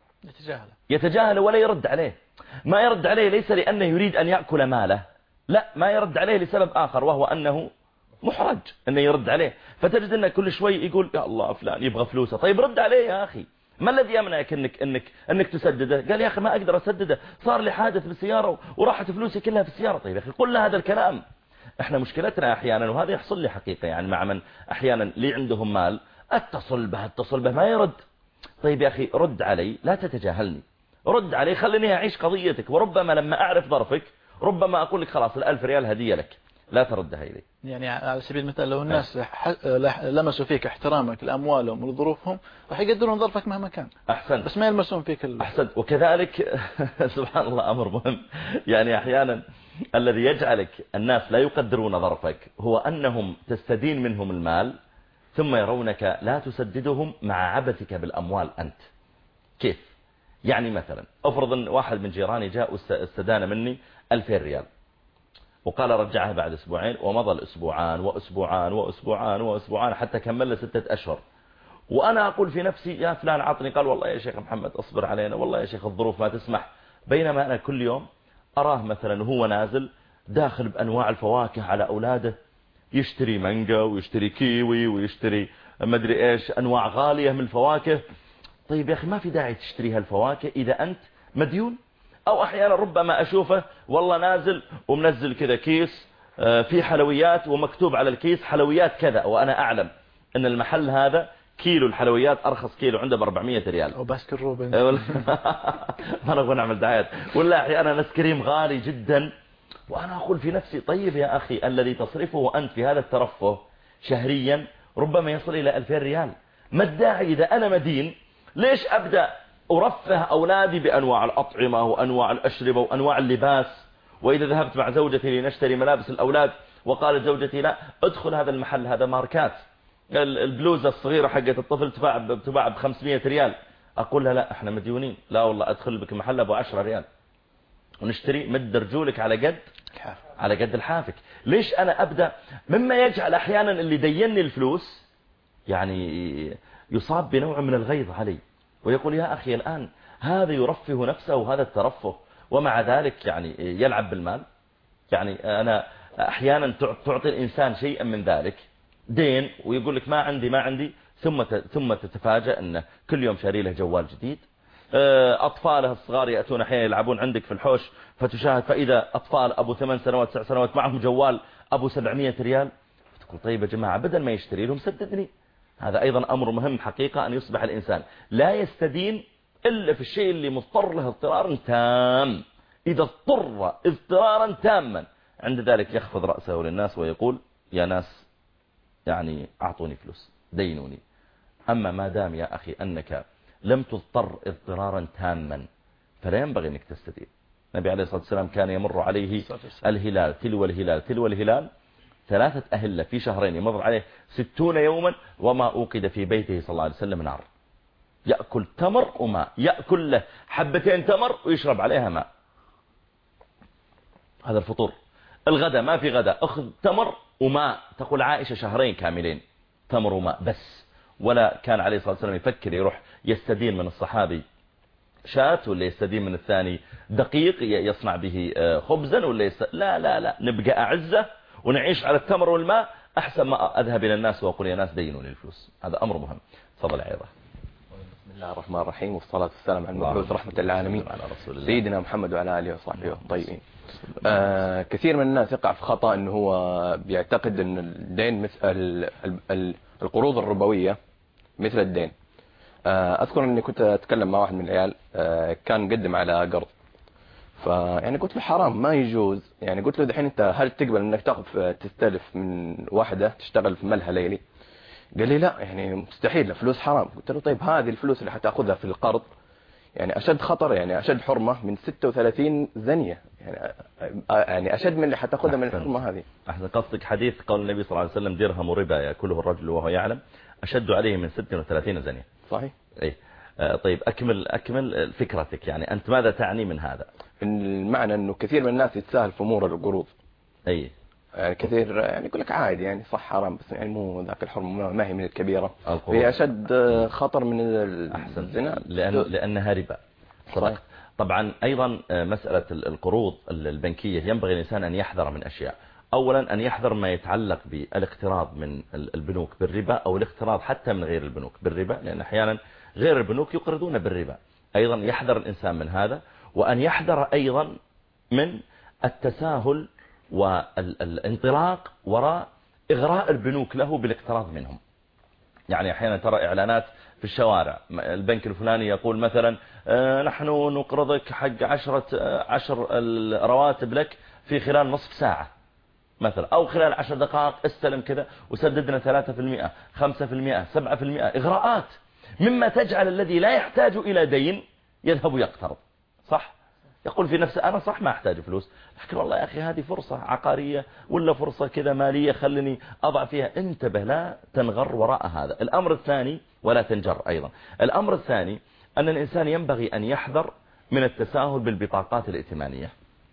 يتجاهل ولا يرد عليه. ما يرد عليه ليس لأنه يريد أن يأكل ماله، لا، ما يرد عليه لسبب آخر، وهو أنه محرج أنه يرد عليه. فتجد أنه كل شوي يقول يا الله فلان يبغى فلوسه، طيب رد عليه يا أخي، ما الذي يمنعك أنك تسدده؟ قال يا أخي ما أقدر أسدده، صار لي حادث بالسيارة وراحت فلوسي كلها في السيارة. طيب يا أخي قل هذا الكلام. احنا مشكلتنا أحيانا، وهذا يحصل لي حقيقة يعني مع من أحيانا لي عندهم مال، اتصل به ما يرد. طيب يا أخي رد علي، لا تتجاهلني، رد علي، خليني أعيش قضيتك، وربما لما أعرف ظرفك ربما أقول لك خلاص 1000 ريال هدية لك، لا تردها إلي. يعني على سبيل المثال لو الناس لمسوا فيك احترامك لأموالهم ولظروفهم راح يقدرون ظرفك مهما كان. أحسنت. بس ما يلمسون فيك أحسنت. وكذلك سبحان الله أمر مهم، يعني أحيانا الذي يجعلك الناس لا يقدرون ظرفك هو أنهم تستدين منهم المال ثم يرونك لا تسددهم مع عبثك بالأموال أنت. كيف؟ يعني مثلا أفرض أن واحد من جيراني جاء استدان مني 2000 ريال وقال رجعها بعد 2 أسبوع، ومضى الأسبوعان وأسبوعان وأسبوعان وأسبوعان حتى كمل 6 أشهر، وأنا أقول في نفسي يا فلان عطني، قال والله يا شيخ محمد أصبر علينا، والله يا شيخ الظروف ما تسمح. بينما أنا كل يوم أراه مثلا هو نازل داخل بأنواع الفواكه على أولاده، يشتري مانجا ويشتري كيوي ويشتري مدري إيش أنواع غالية من الفواكه. طيب يا أخي ما في داعي تشتري هالفواكه إذا أنت مديون. أو أحيانا ربما أشوفه والله نازل ومنزل كذا كيس في حلويات ومكتوب على الكيس حلويات كذا، وأنا أعلم أن المحل هذا كيلو الحلويات أرخص كيلو عنده ب400 ريال أو باسكن روبنز. ما نبغى نعمل دعايات. ولا أحيانا ناس كريم غالي جدا، وأنا أقول في نفسي طيب يا أخي الذي تصرفه أنت في هذا الترفه شهريا ربما يصل إلى 2000 ريال. ما الداعي إذا أنا مدين ليش أبدأ أرفه أولادي بأنواع الأطعمة وأنواع الأشربة وأنواع اللباس؟ وإذا ذهبت مع زوجتي لنشتري ملابس الأولاد وقالت زوجتي لا ادخل هذا المحل هذا ماركات، البلوزة الصغيرة حقت الطفل تباع ب500 ريال، أقول لها لا احنا مديونين، لا والله أدخل بك محل أبو 10 ريال ونشتري مد رجولك على قد الحافك. ليش أنا أبدأ؟ مما يجعل أحيانا اللي ديني الفلوس يعني يصاب بنوع من الغيظ علي ويقول يا أخي الآن هذا يرفه نفسه وهذا الترفه، ومع ذلك يعني يلعب بالمال. يعني أنا أحيانا تعطي الإنسان شيئا من ذلك دين ويقول لك ما عندي ثم تتفاجأ أنه كل يوم شاري له جوال جديد، أطفاله الصغار يأتون أحيانا يلعبون عندك في الحوش، فتشاهد فإذا أطفال أبو 8 سنوات 9 سنوات معهم جوال أبو 700 ريال، تقول طيب يا جماعة بدل ما يشتري لهم سددني. هذا أيضا أمر مهم حقيقة، أن يصبح الإنسان لا يستدين إلا في الشيء اللي مضطر له اضطرارا تام. إذا اضطر اضطرارا تاما عند ذلك يخفض رأسه للناس ويقول يا ناس يعني أعطوني فلوس دينوني. أما ما دام يا أخي أنك لم تضطر اضطرارا تاما فلا ينبغي أنك تستدين. النبي عليه الصلاة والسلام كان يمر عليه الهلال تلو الهلال تلو الهلال 3 أهلة في شهرين، يمر عليه 60 يوما وما أوقد في بيته صلى الله عليه وسلم نار. يأكل تمر وماء، يأكل له حبتين تمر ويشرب عليها ماء. هذا الفطور. الغداء ما في غداء، أخذ تمر وماء. تقول عائشة شهرين كاملين تمر وماء بس. ولا كان عليه الصلاة والسلام يفكر يروح يستدين من الصحابي شاة، ولا يستدين من الثاني دقيق يصنع به خبزا، ولا لا لا لا، نبقى أعزة ونعيش على التمر والماء أحسن ما أذهب إلى الناس وأقول يا ناس دينوني الفلوس. هذا أمر مهم. تفضل عيضة. بسم الله الرحمن الرحيم، والصلاة والسلام على المبعوث رحمة للعالمين سيدنا محمد وعلى آله وصحبه الطيبين. كثير من الناس يقع في خطأ أنه هو بيعتقد أن الدين مثل القروض الربوية مثل الدين. أذكر أني كنت أتكلم مع واحد من العيال كان مقدم على قرض، فيعني قلت له حرام ما يجوز. يعني قلت له دحين أنت هل تقبل أنك تستلف من واحدة تشتغل في ملهى ليلي؟ قال لي لا يعني مستحيل، فلوس حرام. قلت له طيب هذه الفلوس اللي حتاخذها في القرض يعني أشد خطر، يعني أشد حرمة من 36 زنية، يعني أشد من اللي حتاخذها من الحرمة هذه. أحسن. قصدك حديث قول النبي صلى الله عليه وسلم درهم وربا يأكله الرجل وهو يعلم أشد عليه من 36 زنية. صحيح. إيه. طيب أكمل فكرتك، يعني أنت ماذا تعني من هذا؟ المعنى أنه كثير من الناس يتساهل في أمور القروض. أي يعني كثير يعني يقول لك عادي يعني صح حرام، بس يعني مو ذاك الحرمة ما هي من الكبيرة، هي أشد خطر من الزنا لأنها ربا. صدق. طبعا أيضا مسألة القروض البنكية ينبغي الإنسان أن يحذر من أشياء. أولا أن يحذر ما يتعلق بالاقتراض من البنوك بالربا، أو الاقتراض حتى من غير البنوك بالربا، لأن أحيانا غير البنوك يقرضون بالربا. أيضا يحذر الإنسان من هذا، وأن يحذر أيضا من التساهل والانطلاق وراء إغراء البنوك له بالاقتراض منهم. يعني أحيانا ترى إعلانات في الشوارع، البنك الفلاني يقول مثلا نحن نقرضك حق 10 الرواتب لك في خلال نصف ساعة مثلا، أو خلال 10 دقائق استلم كذا وسددنا 3% 5% 7%. إغراءات مما تجعل الذي لا يحتاج إلى دين يذهب يقترض. صح؟ يقول في نفسه أنا صح ما أحتاج فلوس، لكن والله يا أخي هذه فرصة عقارية ولا فرصة كذا مالية خلني أضع فيها. انتبه لا تنغر وراء هذا. الأمر الثاني ولا تنجر أيضا. الأمر الثاني أن الإنسان ينبغي أن يحذر من التساهل بالبطاقات الائتمانية.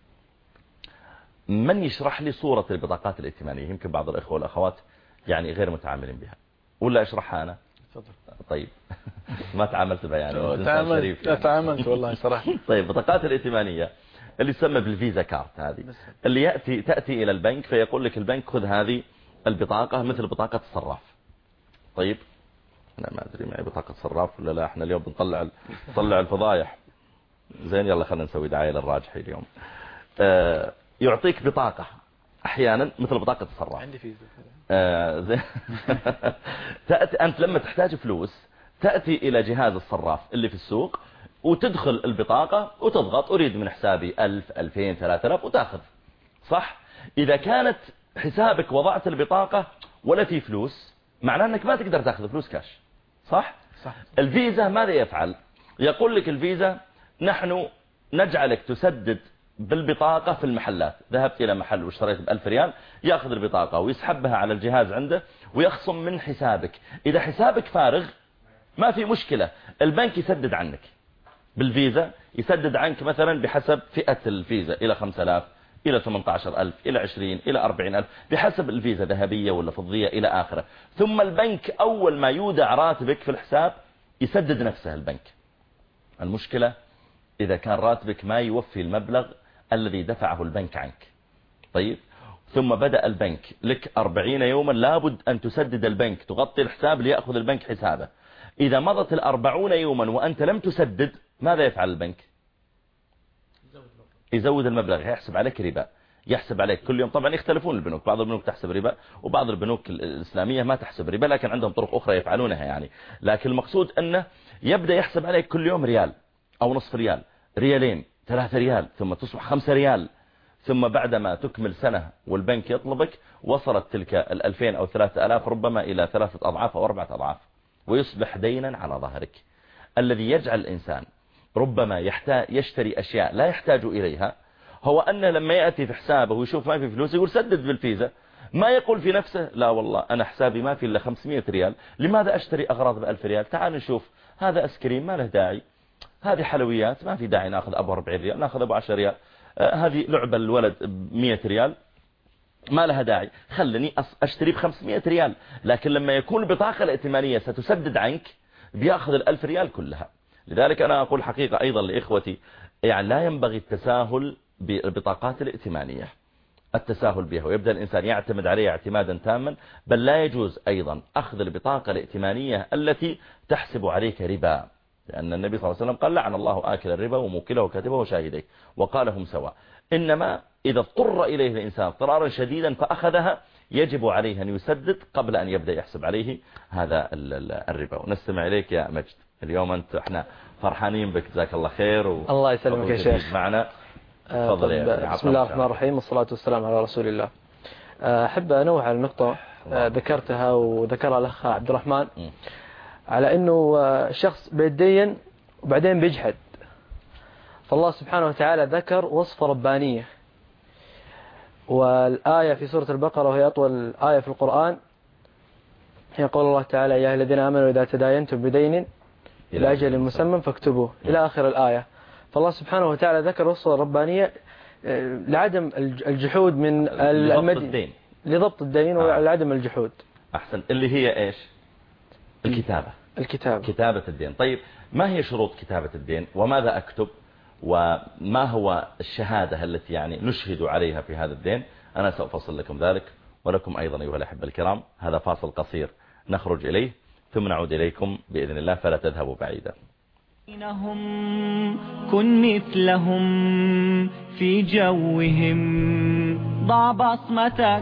من يشرح لي صورة البطاقات الائتمانية؟ يمكن بعض الأخوة والأخوات يعني غير متعاملين بها، ولا أشرحها أنا؟ طيب ما تعاملت بها يعني؟ تعاملت والله صراحة. طيب بطاقات الائتمانية اللي يسمى بالفيزا كارت، هذه اللي تأتي إلى البنك فيقول لك البنك خذ هذه البطاقة مثل بطاقة الصراف. طيب أنا ما أدري معي بطاقة صراف ولا لا، احنا اليوم بنطلع الفضايح. زين يلا خلينا نسوي دعاية للراجحي اليوم. يعطيك بطاقة أحيانا مثل بطاقة الصراف. عندي فيزا. زين. تأتي أنت لما تحتاج فلوس تأتي إلى جهاز الصراف اللي في السوق وتدخل البطاقة وتضغط أريد من حسابي 1000 2000 3000 وتأخذ. صح؟ إذا كانت حسابك وضعت البطاقة ولا في فلوس معناه أنك ما تقدر تأخذ فلوس كاش. صح؟ صح. الفيزا ماذا يفعل؟ يقول لك الفيزا نحن نجعلك تسدد بالبطاقة في المحلات. ذهبت إلى محل واشتريت ب1000 ريال، يأخذ البطاقة ويسحبها على الجهاز عنده ويخصم من حسابك. إذا حسابك فارغ ما في مشكلة، البنك يسدد عنك بالفيزا، يسدد عنك مثلا بحسب فئة الفيزا إلى 5000 إلى 18000 إلى 20 إلى 40000 بحسب الفيزا ذهبية ولا فضية إلى آخره. ثم البنك أول ما يودع راتبك في الحساب يسدد نفسه البنك. المشكلة إذا كان راتبك ما يوفي المبلغ الذي دفعه البنك عنك. طيب ثم بدأ البنك لك 40 يوما لابد أن تسدد البنك، تغطي الحساب ليأخذ البنك حسابه. إذا مضت 40 يوما وأنت لم تسدد ماذا يفعل البنك؟ يزود المبلغ، يحسب عليك ربا، يحسب عليك كل يوم. طبعا يختلفون البنوك، بعض البنوك تحسب ربا وبعض البنوك الإسلامية ما تحسب ربا، لكن عندهم طرق أخرى يفعلونها يعني. لكن المقصود أنه يبدأ يحسب عليك كل يوم ريال أو نصف ريال، ريالين، 3 ريال، ثم تصبح 5 ريال، ثم بعدما تكمل سنة والبنك يطلبك وصلت تلك 2000 أو 3000 ربما إلى 3 أضعاف أو 4 أضعاف، ويصبح دينا على ظهرك. الذي يجعل الإنسان ربما يشتري أشياء لا يحتاج إليها هو أنه لما يأتي في حسابه ويشوف ما في فلوس يقول سدد بالفيزا، ما يقول في نفسه لا والله أنا حسابي ما في إلا 500 ريال، لماذا أشتري أغراض ب1000 ريال؟ تعال نشوف، هذا أسكريم ما له داعي، هذه حلويات ما في داعي نأخذ أبو 40 ريال، نأخذ أبو 10 ريال، هذه لعبة الولد ب100 ريال ما لها داعي، خلني أشتري ب500 ريال. لكن لما يكون البطاقة الائتمانية ستسدد عنك بيأخذ 1000 ريال كلها. لذلك أنا أقول حقيقة أيضا لإخوتي، يعني لا ينبغي التساهل بالبطاقات الائتمانية، التساهل بها ويبدأ الإنسان يعتمد عليها اعتمادا تاما، بل لا يجوز أيضا أخذ البطاقة الائتمانية التي تحسب عليك ربا، لأن النبي صلى الله عليه وسلم قال لعن الله آكل الربا وموكله وكاتبه وشاهديه وقال هم سواء. إنما إذا اضطر إليه الإنسان اضطرارا شديدا فأخذها يجب عليه أن يسدد قبل أن يبدأ يحسب عليه هذا الربا. ونستمع إليك يا مجد، اليوم أنت احنا فرحانين بك، جزاك الله خير. الله يسلمك يا شيخ. معنا تفضل يا بسم الله الرحمن الرحيم، والصلاة والسلام على رسول الله. أحب أنوه على النقطة ذكرتها وذكرها الأخ عبد الرحمن، على أنه شخص بيتدين وبعدين بيجحد. فالله سبحانه وتعالى ذكر وصف ربانية، والآية في سورة البقرة وهي أطول آية في القرآن هي قول الله تعالى يا الذين آمنوا إذا تداينتم بدين إلى أجل مسمى فاكتبوه إلى آخر الآية. فالله سبحانه وتعالى ذكر وصف الربانية لعدم الجحود من المدين، لضبط الدين ولعدم الجحود. أحسن، اللي هي إيش؟ كتابة الدين. طيب ما هي شروط كتابة الدين وماذا أكتب وما هو الشهادة التي يعني نشهد عليها في هذا الدين؟ أنا سأفصل لكم ذلك ولكم أيضا أيها الأحبة الكرام. هذا فاصل قصير نخرج إليه ثم نعود إليكم بإذن الله، فلا تذهبوا بعيدا. كن مثلهم في جوهم، ضع بصمتك.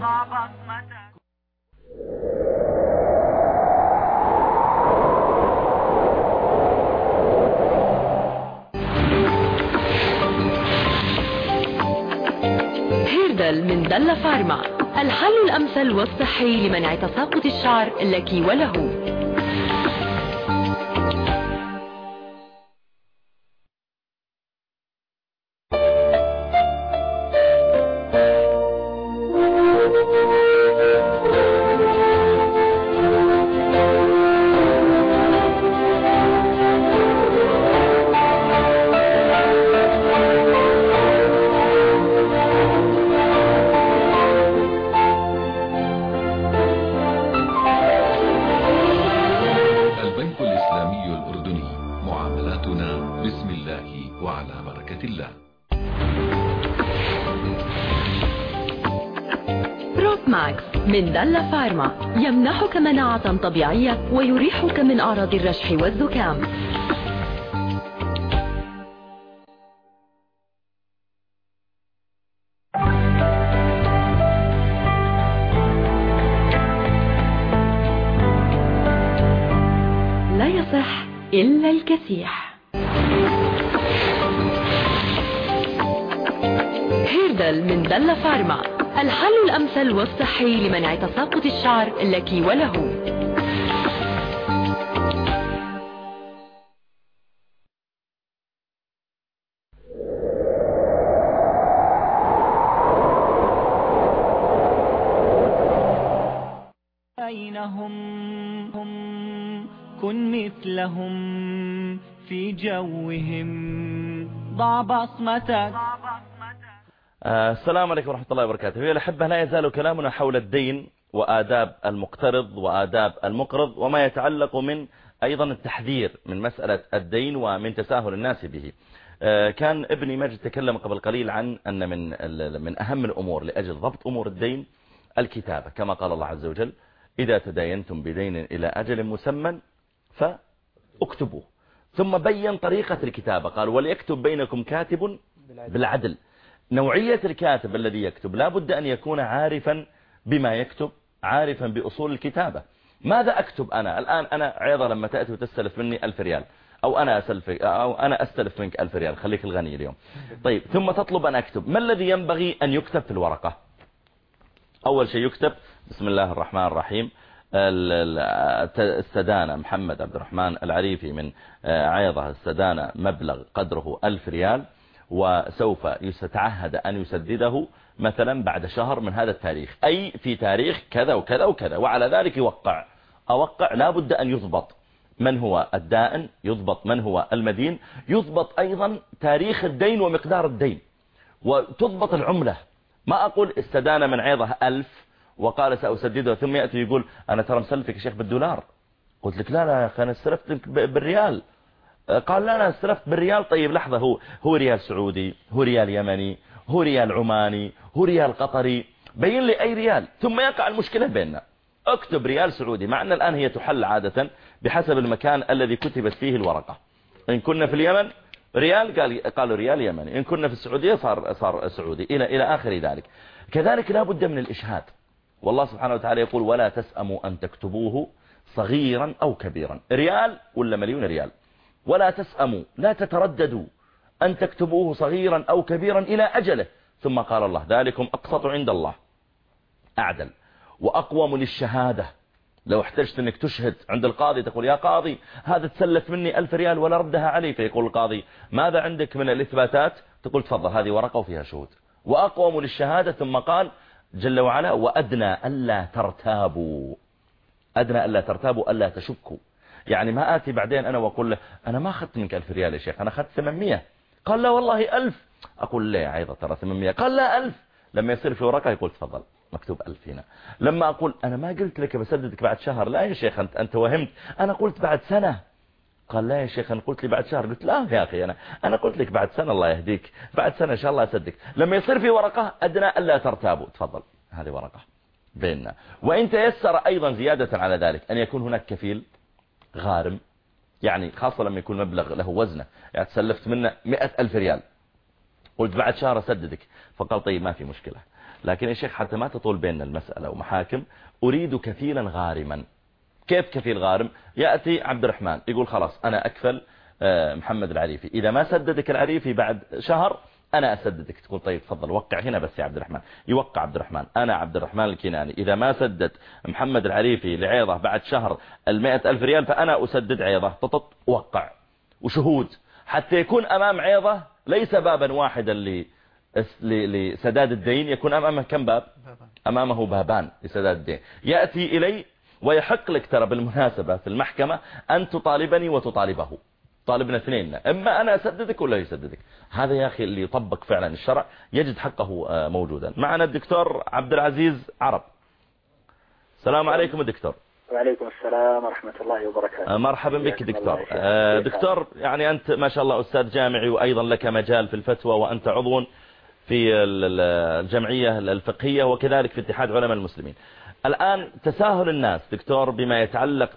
هيردل من دل فارما، الحل الأمثل والصحي لمنع تساقط الشعر لك وله. من دل فارما يمنحك مناعة طبيعية ويريحك من أعراض الرشح والزكام. لا يصح إلا الكسيح. هيردل من دل فارما، الحل الأمثل والصحي لمنع تساقط الشعر لك وله. بينهم كن مثلهم في جوهم، ضع بصمتك. السلام عليكم ورحمة الله وبركاته. يا الأحبة، لا يزال كلامنا حول الدين وآداب المقترض وآداب المقرض وما يتعلق من أيضا التحذير من مسألة الدين ومن تساهل الناس به. كان ابني مجد تكلم قبل قليل عن أن من أهم الأمور لأجل ضبط أمور الدين الكتابة، كما قال الله عز وجل إذا تداينتم بدين إلى أجل مسمى فاكتبوه. ثم بين طريقة الكتابة، قال وليكتب بينكم كاتب بالعدل. نوعية الكاتب الذي يكتب لا بد أن يكون عارفا بما يكتب، عارفا بأصول الكتابة. ماذا أكتب أنا الآن؟ أنا عيضة لما تأتي وتستلف مني 1000 ريال، أو أنا أستلف منك 1000 ريال، خليك الغني اليوم. طيب ثم تطلب أن أكتب، ما الذي ينبغي أن يكتب في الورقة؟ أول شيء يكتب بسم الله الرحمن الرحيم، استدان محمد عبد الرحمن العريفي من عيضة استدان مبلغ قدره 1000 ريال، وسوف يتعهد أن يسدده مثلا بعد شهر من هذا التاريخ، أي في تاريخ كذا وكذا وكذا، وعلى ذلك أوقع لا بد أن يضبط من هو الدائن، يضبط من هو المدين، يضبط أيضا تاريخ الدين ومقدار الدين، وتضبط العملة. ما أقول استدان من عيضة 1000 وقال سأسدده، ثم يأتي يقول أنا ترى مسلفك يا شيخ بالدولار. قلت لك لا يا أخي أنا استلفتك بالريال. قال لا أنا استلفت بالريال. طيب لحظة، هو ريال سعودي، هو ريال يمني، هو ريال عماني، هو ريال قطري، بين لي أي ريال. ثم يقع المشكلة بيننا. اكتب ريال سعودي، مع أن الآن هي تحل عادة بحسب المكان الذي كتبت فيه الورقة. إن كنا في اليمن ريال قالوا ريال يمني، إن كنا في السعودية صار سعودي، إلى آخر ذلك. كذلك لا بد من الإشهاد. والله سبحانه وتعالى يقول ولا تسأموا أن تكتبوه صغيرا أو كبيرا، ريال ولا مليون ريال، ولا تسأموا، لا تترددوا أن تكتبوه صغيرا أو كبيرا إلى أجله. ثم قال الله ذلكم أقسط عند الله، أعدل وأقوم للشهادة. لو احتجت أنك تشهد عند القاضي تقول يا قاضي هذا تسلف مني 1000 ريال ولا ردها علي، فيقول القاضي ماذا عندك من الإثباتات؟ تقول تفضل هذه ورقة وفيها شهود. وأقوم للشهادة. ثم قال جل وعلا وأدنى ألا ترتابوا، أدنى ألا ترتابوا، ألا تشكوا. يعني ما آتي بعدين أنا وأقول له أنا ما أخذت منك 1000 ريال يا شيخ، أنا أخذت 800. قال لا والله 1000. أقول لا عيضة ترى 800. قال لا 1000. لما يصير في ورقة يقول تفضل مكتوب 1000 هنا. لما أقول أنا ما قلت لك بسددك بعد شهر، لا يا شيخ أنت وهمت، أنا قلت بعد سنة. قال لا يا شيخ أنا قلت لي بعد شهر. قلت لا يا أخي أنا قلت لك بعد سنة، الله يهديك، بعد سنة إن شاء الله أسدك. لما يصير في ورقة أدنى ألا ترتابوا، تفضل هذه ورقة بيننا. وإن تيسر أيضا زيادة على ذلك أن يكون هناك كفيل غارم، يعني خاصة لما يكون مبلغ له وزنه، يعني تسلفت منه 100,000 ريال قلت بعد شهر أسددك، فقال طيب ما في مشكلة، لكن يا شيخ حتى ما تطول بيننا المسألة ومحاكم أريد كفيلا غارما. كيف كفيل غارم؟ يأتي عبد الرحمن يقول خلاص أنا أكفل محمد العريفي، إذا ما سددك العريفي بعد شهر أنا أسددك. تقول طيب تفضل وقع هنا بس يا عبد الرحمن. يوقع عبد الرحمن، أنا عبد الرحمن الكناني إذا ما سدد محمد العريفي لعيضة بعد شهر 100,000 ريال فأنا أسدد عيضة. وقع وشهود حتى يكون أمام عيضة ليس بابا واحدا لسداد الدين، يكون أمامه كم باب؟ أمامه بابان لسداد الدين. يأتي إلي ويحق لك ترى بالمناسبة في المحكمة أن تطالبني وتطالبه، طالبنا اثنين، إما أنا أسددك ولا يسددك. هذا يا أخي اللي يطبق فعلا الشرع يجد حقه موجودا. معنا الدكتور عبد العزيز عرب. السلام عليكم الدكتور. وعليكم السلام ورحمة الله وبركاته. مرحبا بك دكتور. دكتور يعني أنت ما شاء الله أستاذ جامعي وأيضا لك مجال في الفتوى، وأنت عضو في الجمعية الفقهية وكذلك في اتحاد علماء المسلمين. الآن تساهل الناس دكتور بما يتعلق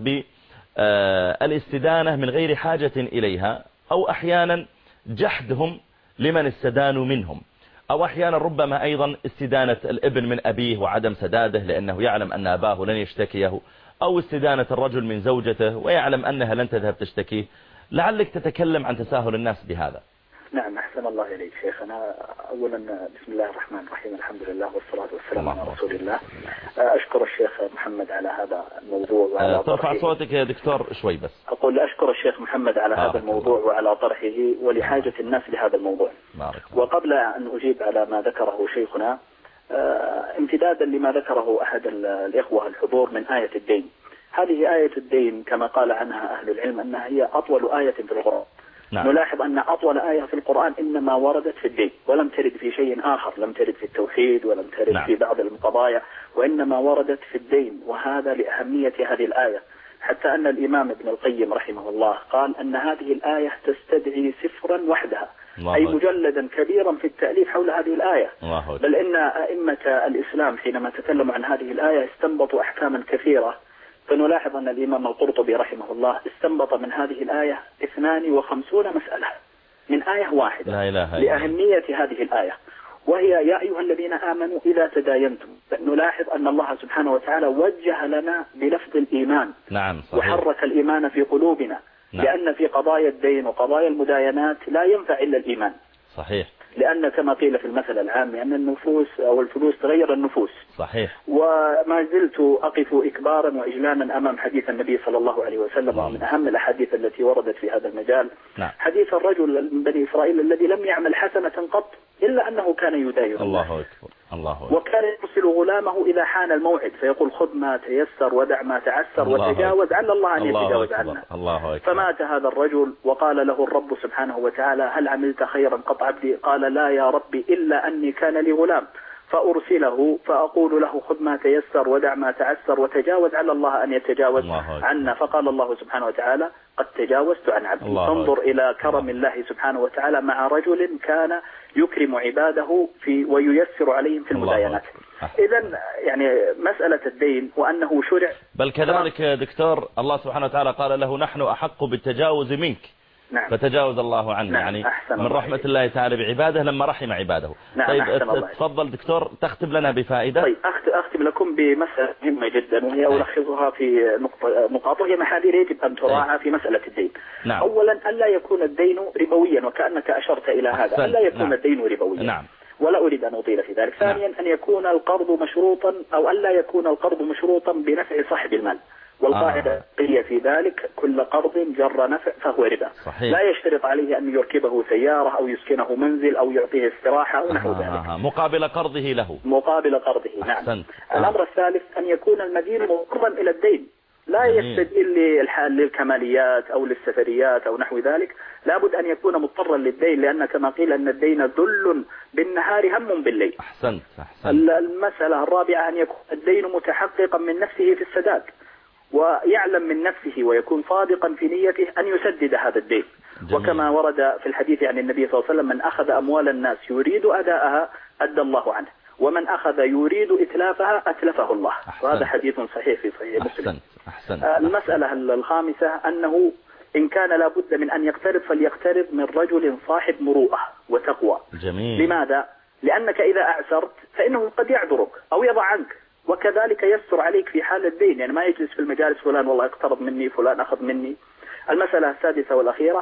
بالاستدانة من غير حاجة إليها، أو أحيانا جحدهم لمن استدانوا منهم، أو أحيانا ربما أيضا استدانة الابن من أبيه وعدم سداده لأنه يعلم أن أباه لن يشتكيه، أو استدانة الرجل من زوجته ويعلم أنها لن تذهب تشتكيه. لعلك تتكلم عن تساهل الناس بهذا. نعم أحسن الله إليك شيخنا. أولا بسم الله الرحمن الرحيم، الحمد لله والصلاة والسلام على رسول الله. أشكر الشيخ محمد على هذا الموضوع وعلى ترفع صوتك يا دكتور شوي بس. أقول أشكر الشيخ محمد على هذا الموضوع وعلى طرحه ولحاجة الناس لهذا الموضوع. وقبل أن أجيب على ما ذكره شيخنا، امتدادا لما ذكره أحد الإخوة الحضور من آية الدين، هذه آية الدين كما قال عنها أهل العلم أنها هي أطول آية في القرآن. نعم. نلاحظ أن أطول آية في القرآن إنما وردت في الدين، ولم ترد في شيء آخر، لم ترد في التوحيد ولم ترد نعم. في بعض القضايا، وإنما وردت في الدين، وهذا لأهمية هذه الآية، حتى أن الإمام ابن القيم رحمه الله قال أن هذه الآية تستدعي سفرا وحدها، أي مجلدا كبيرا في التأليف حول هذه الآية. بل إن أئمة الإسلام حينما تكلموا عن هذه الآية استنبطوا أحكاما كثيرة فنلاحظ أن الإمام القرطبي رحمه الله استنبط من هذه الآية 52 مسألة من آية واحدة لا إله إلا لأهمية هذه الآية، وهي يا أيها الذين آمنوا إذا تداينتم. نلاحظ أن الله سبحانه وتعالى وجه لنا بلفظ الإيمان. نعم صحيح. وحرك الإيمان في قلوبنا. نعم. لأن في قضايا الدين وقضايا المداينات لا ينفع إلا الإيمان. صحيح. لأن كما قيل في المثل العام أن النفوس أو الفلوس تغير النفوس. صحيح. وما زلت أقف إكبارا وإجلالا أمام حديث النبي صلى الله عليه وسلم، ومن أهم الأحاديث التي وردت في هذا المجال. نعم. حديث الرجل من بني إسرائيل الذي لم يعمل حسنة قط إلا أنه كان يداين. الله أكبر. الله أكبر. وكان يرسل غلامه إذا حان الموعد فيقول خذ ما تيسر ودع ما تعسر وتجاوز عن الله أن يتجاوز عنا. الله أكبر. فمات هذا الرجل وقال له الرب سبحانه وتعالى هل عملت خيرا قط عبدي؟ قال لا يا ربي إلا أني كان لي غلام فأرسله فأقول له خذ ما تيسر ودع ما تعسر وتجاوز على الله أن يتجاوز عنا. فقال الله سبحانه وتعالى قد تجاوزت عن عبدي. فانظر إلى كرم الله سبحانه وتعالى مع رجل كان يكرم عباده وييسر عليهم في المداينات. إذا يعني مسألة الدين وأنه شرع، بل كذلك دكتور الله سبحانه وتعالى قال له نحن أحق بالتجاوز منك. نعم. فتجاوز الله عنا. نعم. يعني من رحمة الله تعالى بعباده لما رحم عباده. نعم. طيب تفضل دكتور تختم لنا بفائدة. طيب أختم لكم بمسألة مهمة جدا وهي ألخصها في نقاط وهي محاذير يجب أن تراعى في مسألة الدين. نعم. أولا ألا يكون الدين ربويا وكأنك أشرت إلى هذا. ألا يكون نعم. الدين ربويا. نعم. ولا أريد أن أطيل في ذلك. ثانيا أن يكون القرض مشروطا أو ألا يكون القرض مشروطا بنفع صاحب المال. والقاعدة هي في ذلك كل قرض جر نفع فهو ربا. صحيح. لا يشترط عليه أن يركبه سيارة أو يسكنه منزل أو يعطيه استراحة أو نحو ذلك. مقابل قرضه له. مقابل قرضه. نعم. الأمر الثالث أن يكون المدين مضطرا إلى الدين، لا يستدل للكماليات أو للسفريات أو نحو ذلك. لابد أن يكون مضطرا للدين، لأن كما قيل أن الدين ذل بالنهار هم بالليل. أحسنت. المسألة الرابعة أن يكون الدين متحققا من نفسه في السداد ويعلم من نفسه ويكون صادقا في نيته أن يسدد هذا الدين. جميل. وكما ورد في الحديث عن النبي صلى الله عليه وسلم من أخذ أموال الناس يريد أداءها أدى الله عنه، ومن أخذ يريد إتلافها أتلفه الله. وهذا حديث صحيح في صحيح مسلم. أحسنت. المسألة الخامسة أنه إن كان لابد من أن يقترض فليقترض من رجل صاحب مروءة وتقوى. جميل. لماذا؟ لأنك إذا أعسرت فإنه قد يعذرك أو يضع عنك، وكذلك يستر عليك في حال الدين. يعني ما يجلس في المجالس فلان والله اقترض مني فلان أخذ مني. المسألة السادسة والأخيرة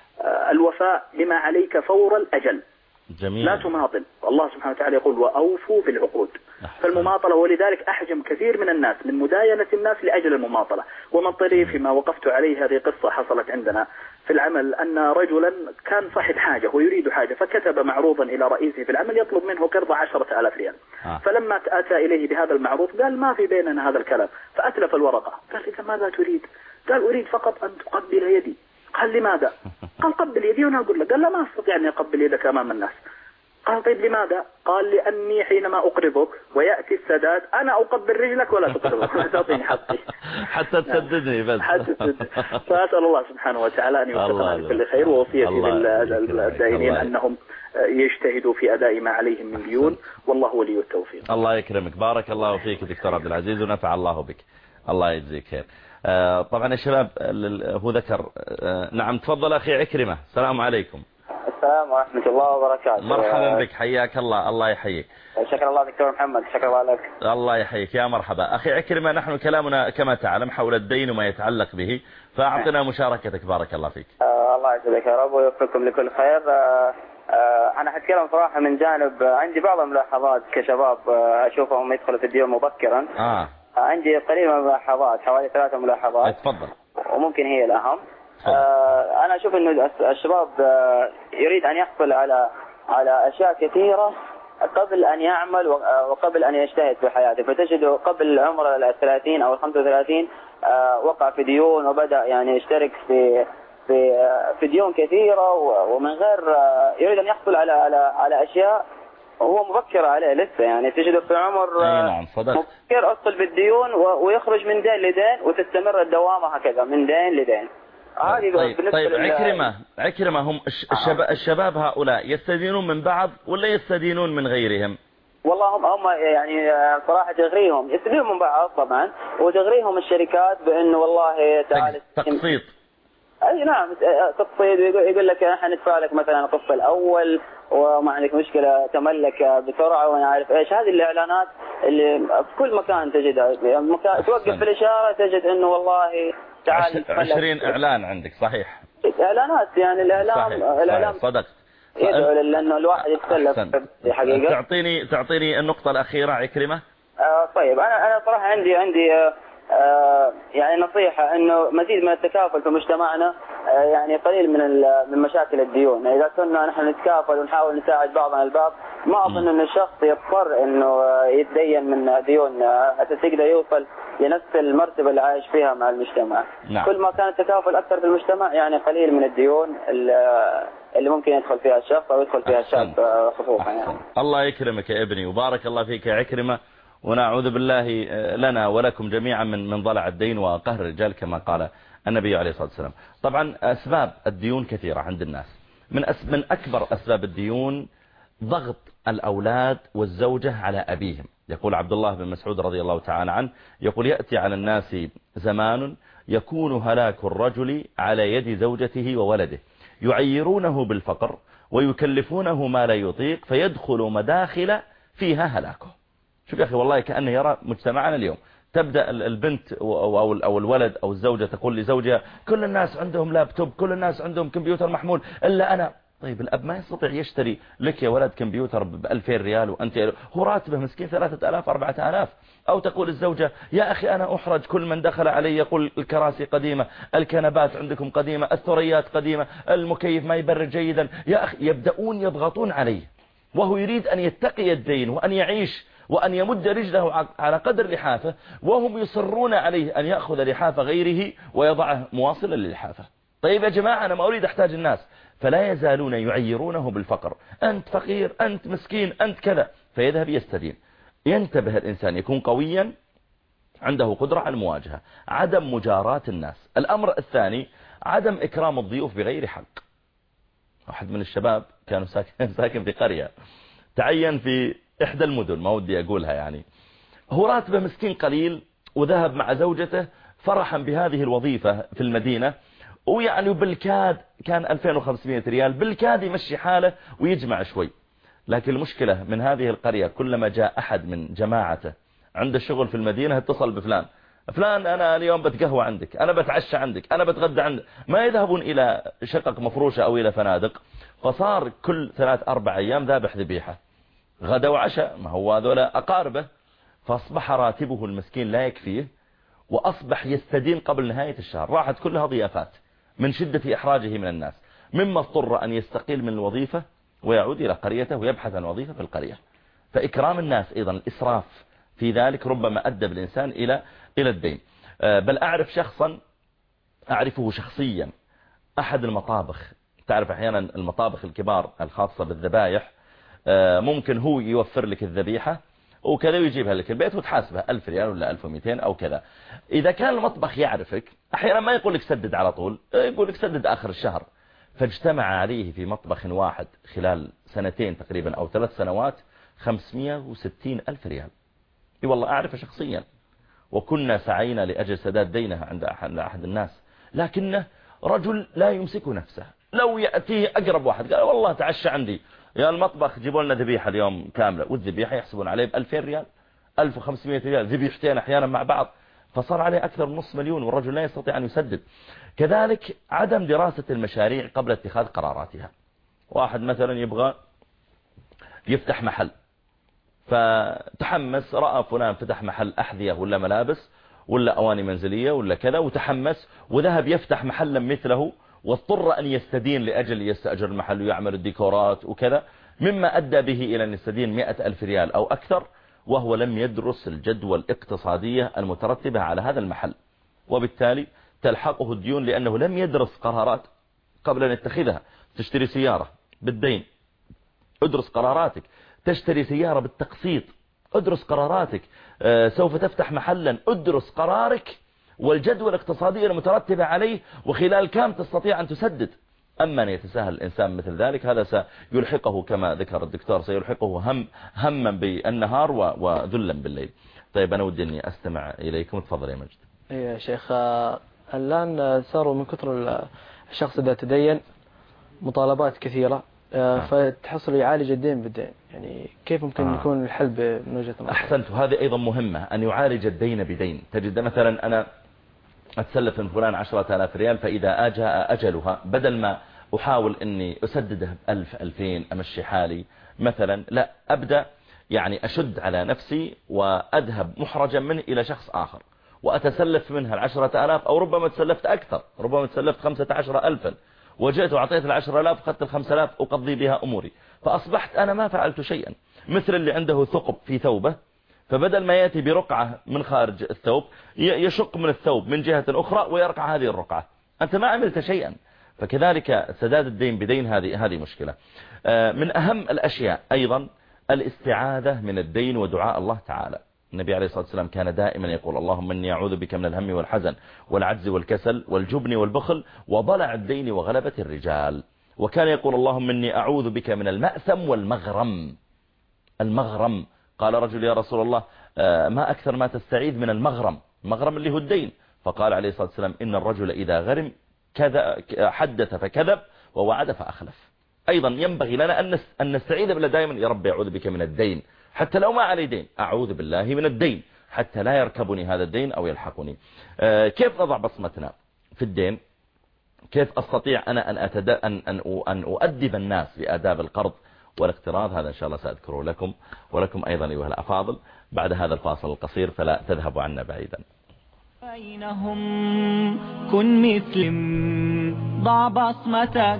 الوفاء بما عليك فور الأجل. جميل. لا تماطل. الله سبحانه وتعالى يقول وأوفوا بالعقود. فالمماطلة ولذلك أحجم كثير من الناس من مداينة الناس لأجل المماطلة. ومن طريف ما وقفت عليه هذه قصة حصلت عندنا في العمل أن رجلا كان صاحب حاجة ويريد حاجة فكتب معروضا إلى رئيسه في العمل يطلب منه قرض 10,000 ريال. فلما أتى إليه بهذا المعروض قال ما في بيننا هذا الكلام، فأتلف الورقة. قال إذا ماذا تريد؟ قال أريد فقط أن تقبل يدي. قال لماذا؟ قال قبل يدي وأنا أقول لك. قال لا ما أستطيع أن أقبل يدك أمام الناس. قال طيب لماذا؟ قال لأني حينما أقرضك ويأتي السداد أنا أقبل رجلك ولا تقرضك ولا تعطيني حقي حتى تسددني بس. حتى تسددني. فأسأل الله سبحانه وتعالى أن يوفقنا لكل خير، ووصيتي للدائنين أنهم يجتهدوا في أداء ما عليهم من ديون، والله ولي التوفيق. الله يكرمك. بارك الله فيك دكتور عبد العزيز ونفع الله بك. الله يجزيك خير. طبعا يا شباب هو ذكر. نعم تفضل أخي عكرمة. السلام عليكم. السلام ورحمة الله وبركاته. مرحبا بك. حياك الله. الله يحييك. شكرا الله دكتور محمد. شكرا الله لك. الله يحييك. يا مرحبا أخي عكرمة. نحن كلامنا كما تعلم حول الدين وما يتعلق به، فأعطنا مشاركتك. بارك الله فيك. الله يسعدك يا رب ويوفقكم لكل خير. أنا حتكلم صراحة من جانب عندي بعض الملاحظات كشباب أشوفهم يدخلوا في الديون مبكرا. عندي قليل من الملاحظات، حوالي 3 ملاحظات. تفضل. وممكن هي الأهم. أنا أشوف إنه الشباب يريد أن يحصل على أشياء كثيرة قبل أن يعمل وقبل أن يجتهد في حياته، فتجده قبل عمر 30 أو 35 وقع في ديون وبدأ يعني يشترك في ديون كثيرة ومن غير يريد أن يحصل على أشياء وهو مبكر عليه لسه. يعني تجده في عمر مبكر أصل بالديون ويخرج من دين لدين وتستمر الدوامة هكذا من دين لدين. طيب عكرمة هم الشباب هؤلاء يستدينون من بعض ولا يستدينون من غيرهم؟ والله هم يعني صراحة تغريهم يستفيدون من بعض طبعا، وتغريهم الشركات بأنه والله تعال تقسيط. أي نعم تقسيط، يقول لك احنا ندفع لك مثلا القسط الأول وما عندك مشكلة تملك بسرعة وأنا عارف إيش. هذه الإعلانات اللي في كل مكان تجدها، توقف في الإشارة تجد إنه والله تعال 20 إعلان عندك. صحيح، إعلانات يعني الإعلام صدقت، يدعو لأنه الواحد يتسلف في حقيقة. تعطيني النقطة الأخيرة عكرمة. طيب أنا صراحة عندي يعني نصيحة إنه مزيد من التكافل في مجتمعنا، يعني قليل من مشاكل الديون. إذا كنا نحن نتكافل ونحاول نساعد بعضنا البعض، ما أظن إن الشخص يضطر إنه يتدين من ديون حتى يقدر يوصل لنفس المرتبة اللي عايش فيها مع المجتمع. نعم. كل ما كان التكافل أكثر في المجتمع يعني قليل من الديون اللي ممكن يدخل فيها الشخص أو يدخل فيها الشاب خصوصا. يعني الله يكرمك يا ابني وبارك الله فيك يا عكرمة، ونعوذ بالله لنا ولكم جميعا من ضلع الدين وقهر الرجال كما قال النبي عليه الصلاة والسلام. طبعا أسباب الديون كثيرة عند الناس. من أكبر أسباب الديون ضغط الأولاد والزوجة على أبيهم. يقول عبد الله بن مسعود رضي الله تعالى عنه، يقول يأتي على الناس زمان يكون هلاك الرجل على يد زوجته وولده، يعيرونه بالفقر ويكلفونه ما لا يطيق فيدخل مداخل فيها هلاكه. شوف يا أخي والله كأنه يرى مجتمعنا اليوم. تبدأ البنت أو الولد أو الزوجة تقول لزوجها كل الناس عندهم لابتوب، كل الناس عندهم كمبيوتر محمول إلا أنا. طيب الأب ما يستطيع يشتري لك يا ولد كمبيوتر ب2000 ريال وأنت هو راتبه مسكين 3000 4000. أو تقول الزوجة يا أخي أنا أحرج، كل من دخل علي يقول الكراسي قديمة، الكنبات عندكم قديمة، الثريات قديمة، المكيف ما يبرد جيدا. يا أخي يبدأون يضغطون عليه وهو يريد أن يتقي الدين وأن يعيش وأن يمد رجله على قدر لحافه، وهم يصرون عليه أن يأخذ لحاف غيره ويضعه مواصلا للحافة. طيب يا جماعة أنا ما أريد أحتاج الناس. فلا يزالون يعيرونه بالفقر، أنت فقير، أنت مسكين، أنت كذا، فيذهب يستدين. ينتبه الإنسان، يكون قويا عنده قدرة على المواجهة. عدم مجاراة الناس. الأمر الثاني عدم إكرام الضيوف بغير حق. واحد من الشباب كانوا ساكن في قرية، تعين في إحدى المدن، ما ودي أقولها يعني، هو راتبه مسكين قليل وذهب مع زوجته فرحا بهذه الوظيفة في المدينة، ويعني بالكاد كان 2500 ريال بالكاد يمشي حاله ويجمع شوي. لكن المشكلة من هذه القرية كلما جاء أحد من جماعته عنده شغل في المدينة اتصل بفلان، فلان أنا اليوم بتقهوى عندك، أنا بتعشى عندك، أنا بتغدى عندك. ما يذهبون إلى شقق مفروشة أو إلى فنادق. فصار كل 3-4 أيام ذابح ذبيحة، غدا وعشاء، ما هو هذولا أقاربه. فأصبح راتبه المسكين لا يكفيه، وأصبح يستدين قبل نهاية الشهر. راحت كلها ضيافات من شدة إحراجه من الناس، مما اضطر أن يستقيل من الوظيفة ويعود إلى قريته ويبحث عن وظيفة في القرية. فإكرام الناس أيضا، الإسراف في ذلك ربما أدى بالإنسان إلى الدين. بل أعرفه شخصيا، أحد المطابخ، تعرف أحيانا المطابخ الكبار الخاصة بالذبائح ممكن هو يوفر لك الذبيحة وكذا ويجيبها لك البيت وتحاسبها 1000 ريال ولا 1200 أو كذا. إذا كان المطبخ يعرفك أحيانا ما يقول لك سدد على طول، يقول لك سدد آخر الشهر. فاجتمع عليه في مطبخ واحد خلال 2 تقريبا أو 3 سنوات 560 ألف ريال. والله أعرفه شخصيا، وكنا سعينا لأجل سداد دينه عند أحد الناس، لكنه رجل لا يمسك نفسه. لو يأتيه أقرب واحد قال والله تعشى عندي يا المطبخ جيبوا لنا ذبيحة اليوم كاملة، والذبيحة يحسبون عليه ب2000 ريال 1500 ريال، ذبيحتين أحيانا مع بعض، فصار عليه أكثر من نصف مليون والرجل لا يستطيع أن يسدد. كذلك عدم دراسة المشاريع قبل اتخاذ قراراتها. واحد مثلا يبغى يفتح محل، فتحمس، رأى فلان فتح محل أحذية ولا ملابس ولا أواني منزلية ولا كذا، وتحمس وذهب يفتح محلا مثله، واضطر أن يستدين لأجل يستأجر المحل ويعمل الديكورات وكذا، مما أدى به إلى أن يستدين 100,000 ريال أو أكثر، وهو لم يدرس الجدوى الاقتصادية المترتبة على هذا المحل، وبالتالي تلحقه الديون لأنه لم يدرس قرارات قبل أن يتخذها. تشتري سيارة بالدين، ادرس قراراتك. تشتري سيارة بالتقسيط، ادرس قراراتك. سوف تفتح محلا، ادرس قرارك والجدوى الاقتصادية المترتبة عليه، وخلال كم تستطيع أن تسدد. أما أن يتساهل الإنسان مثل ذلك هذا سيلحقه كما ذكر الدكتور سيلحقه هما بالنهار وذلا بالليل. طيب أنا ودي أني أستمع إليكم. تفضل يا مجد. يا شيخ الآن صاروا من كثر الشخص إذا تدين مطالبات كثيرة فتحصل يعالج الدين بالدين، يعني كيف ممكن يكون الحل من وجهة نظرك؟ أحسنت. وهذه أيضا مهمة أن يعالج الدين بدين. تجد مثلا أنا أتسلف من فلان 10,000 ريال، فإذا جاء أجلها بدل ما أحاول أني أسدده ب1000 2000 أمشي حالي مثلا، لا أبدأ يعني أشد على نفسي وأذهب محرجا منه إلى شخص آخر وأتسلف منها 10,000 أو ربما تسلفت أكثر، ربما تسلفت 15,000 وجئت وعطيت 10,000 أخذت 5,000 أقضي بها أموري، فأصبحت أنا ما فعلت شيئا. مثل اللي عنده ثقب في ثوبه، فبدل ما يأتي برقعة من خارج الثوب يشق من الثوب من جهة أخرى ويرقع هذه الرقعة، أنت ما عملت شيئا. فكذلك سداد الدين بدين هذه مشكلة. من أهم الأشياء أيضا الاستعاذة من الدين ودعاء الله تعالى. النبي عليه الصلاة والسلام كان دائما يقول اللهم إني أعوذ بك من الهم والحزن والعجز والكسل والجبن والبخل وضلع الدين وغلبة الرجال. وكان يقول اللهم إني أعوذ بك من المأثم والمغرم. المغرم، قال رجل يا رسول الله ما أكثر ما تستعيذ من المغرم؟ المغرم اللي هو الدين. فقال عليه الصلاة والسلام إن الرجل إذا غرم حدث فكذب ووعد فأخلف. أيضا ينبغي لنا أن نستعيذ بالله دائما، يا رب أعوذ بك من الدين، حتى لو ما علي دين أعوذ بالله من الدين حتى لا يركبني هذا الدين أو يلحقني. كيف نضع بصمتنا في الدين؟ كيف أستطيع أنا أن أؤدب الناس بآداب القرض والاقتراض؟ هذا إن شاء الله سأذكره لكم ولكم أيضا أيها الأفاضل بعد هذا الفاصل القصير، فلا تذهبوا عنا بعيدا. بينهم كن مثلهم ضع بصمتك.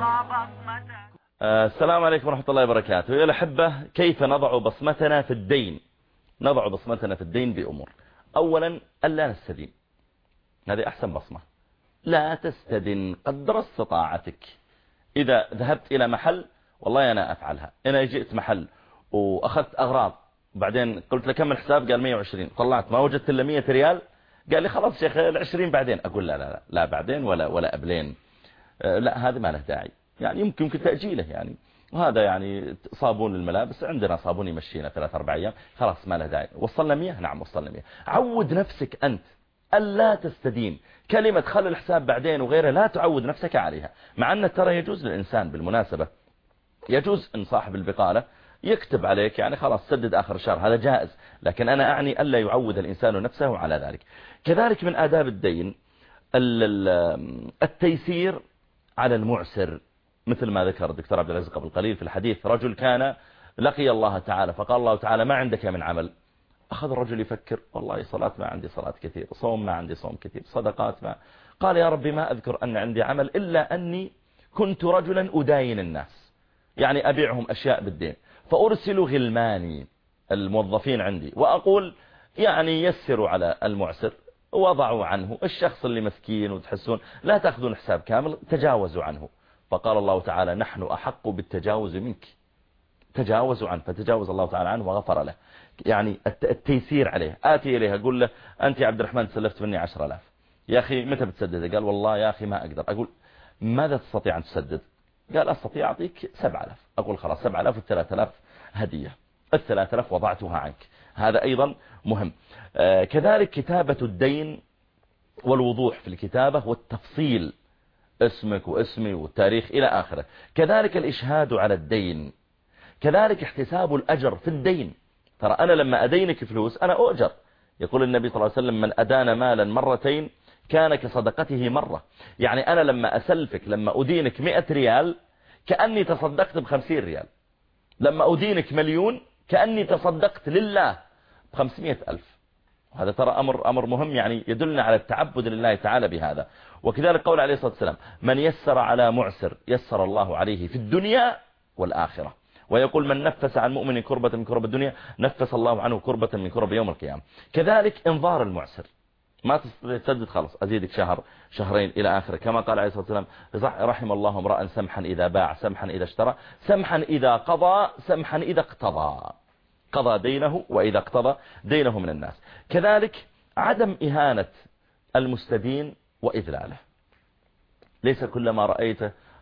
السلام عليكم ورحمة الله وبركاته. يا الأحبة، كيف نضع بصمتنا في الدين؟ نضع بصمتنا في الدين بأمور. أولا ألا نستدين، هذه أحسن بصمة. لا تستدن قدر استطاعتك. إذا ذهبت إلى محل والله أنا أفعلها، أنا جئت محل وأخذت أغراض وبعدين قلت له كم الحساب؟ قال 120، طلعت ما وجدت إلا 100 ريال، قال لي خلاص شيخ 20 بعدين. أقول لا لا لا, لا بعدين ولا قبلين، لا هذا ما له داعي، يعني يمكن تأجيله يعني. وهذا يعني صابون للملابس، عندنا صابون يمشينا 3-4 أيام، خلاص ما له داعي. وصلنا 100، نعم وصلنا 100. عود نفسك أنت ألا تستدين. كلمة خل الحساب بعدين وغيره لا تعود نفسك عليها، مع أن ترى يجوز للإنسان بالمناسبة، يجوز أن صاحب البقالة يكتب عليك يعني خلاص سدد آخر الشهر، هذا جائز، لكن أنا أعني ألا يعود الإنسان نفسه على ذلك. كذلك من آداب الدين التيسير على المعسر، مثل ما ذكر الدكتور عبد العزيز قبل قليل في الحديث. رجل كان لقي الله تعالى فقال الله تعالى ما عندك من عمل؟ أخذ الرجل يفكر، والله صلاة ما عندي صلاة كثير، صوم ما عندي صوم كثير، صدقات ما. قال يا ربي ما أذكر أن عندي عمل إلا أني كنت رجلا أداين الناس، يعني أبيعهم أشياء بالدين، فأرسل غلماني الموظفين عندي وأقول يعني يسروا على المعسر، وضعوا عنه الشخص اللي مسكين وتحسون لا تأخذون حساب كامل، تجاوزوا عنه. فقال الله تعالى نحن أحق بالتجاوز منك، تجاوزوا عنه، فتجاوز الله تعالى عنه وغفر له. يعني التيسير عليه. آتي إليه أقول له أنت يا عبد الرحمن سلفت مني 10,000، يا أخي متى بتسدد؟ قال والله يا أخي ما أقدر. أقول ماذا تستطيع أن تسدد؟ قال أستطيع أعطيك 7,000. أقول خلاص 7,000 و3,000 هدية، 3,000 وضعتها عنك. هذا أيضا مهم. كذلك كتابة الدين والوضوح في الكتابة والتفصيل، اسمك واسمي والتاريخ إلى آخره. كذلك الإشهاد على الدين، كذلك احتساب الأجر في الدين. ترى أنا لما أدينك فلوس أنا أؤجر. يقول النبي صلى الله عليه وسلم من أدان مالا مرتين كان كصدقته مرة. يعني أنا لما أسلفك، لما أدينك 100 ريال كأني تصدقت ب50 ريال، لما أدينك 1,000,000 كأني تصدقت لله ب500,000. هذا ترى أمر مهم، يعني يدلنا على التعبد لله تعالى بهذا. وكذلك قول عليه الصلاة والسلام من يسر على معسر يسر الله عليه في الدنيا والآخرة. ويقول من نفس عن مؤمن كربة من كرب الدنيا نفس الله عنه كربة من كرب يوم القيامة. كذلك انظار المعسر، ما تسدد خلص أزيدك شهر شهرين إلى آخره، كما قال عليه الصلاة والسلام رحم الله امرأ سمحا إذا باع سمحا إذا اشترى سمحا إذا قضى سمحا إذا اقتضى، قضى دينه وإذا اقتضى دينه من الناس. كذلك عدم إهانة المستدين وإذلاله. ليس كلما رأيته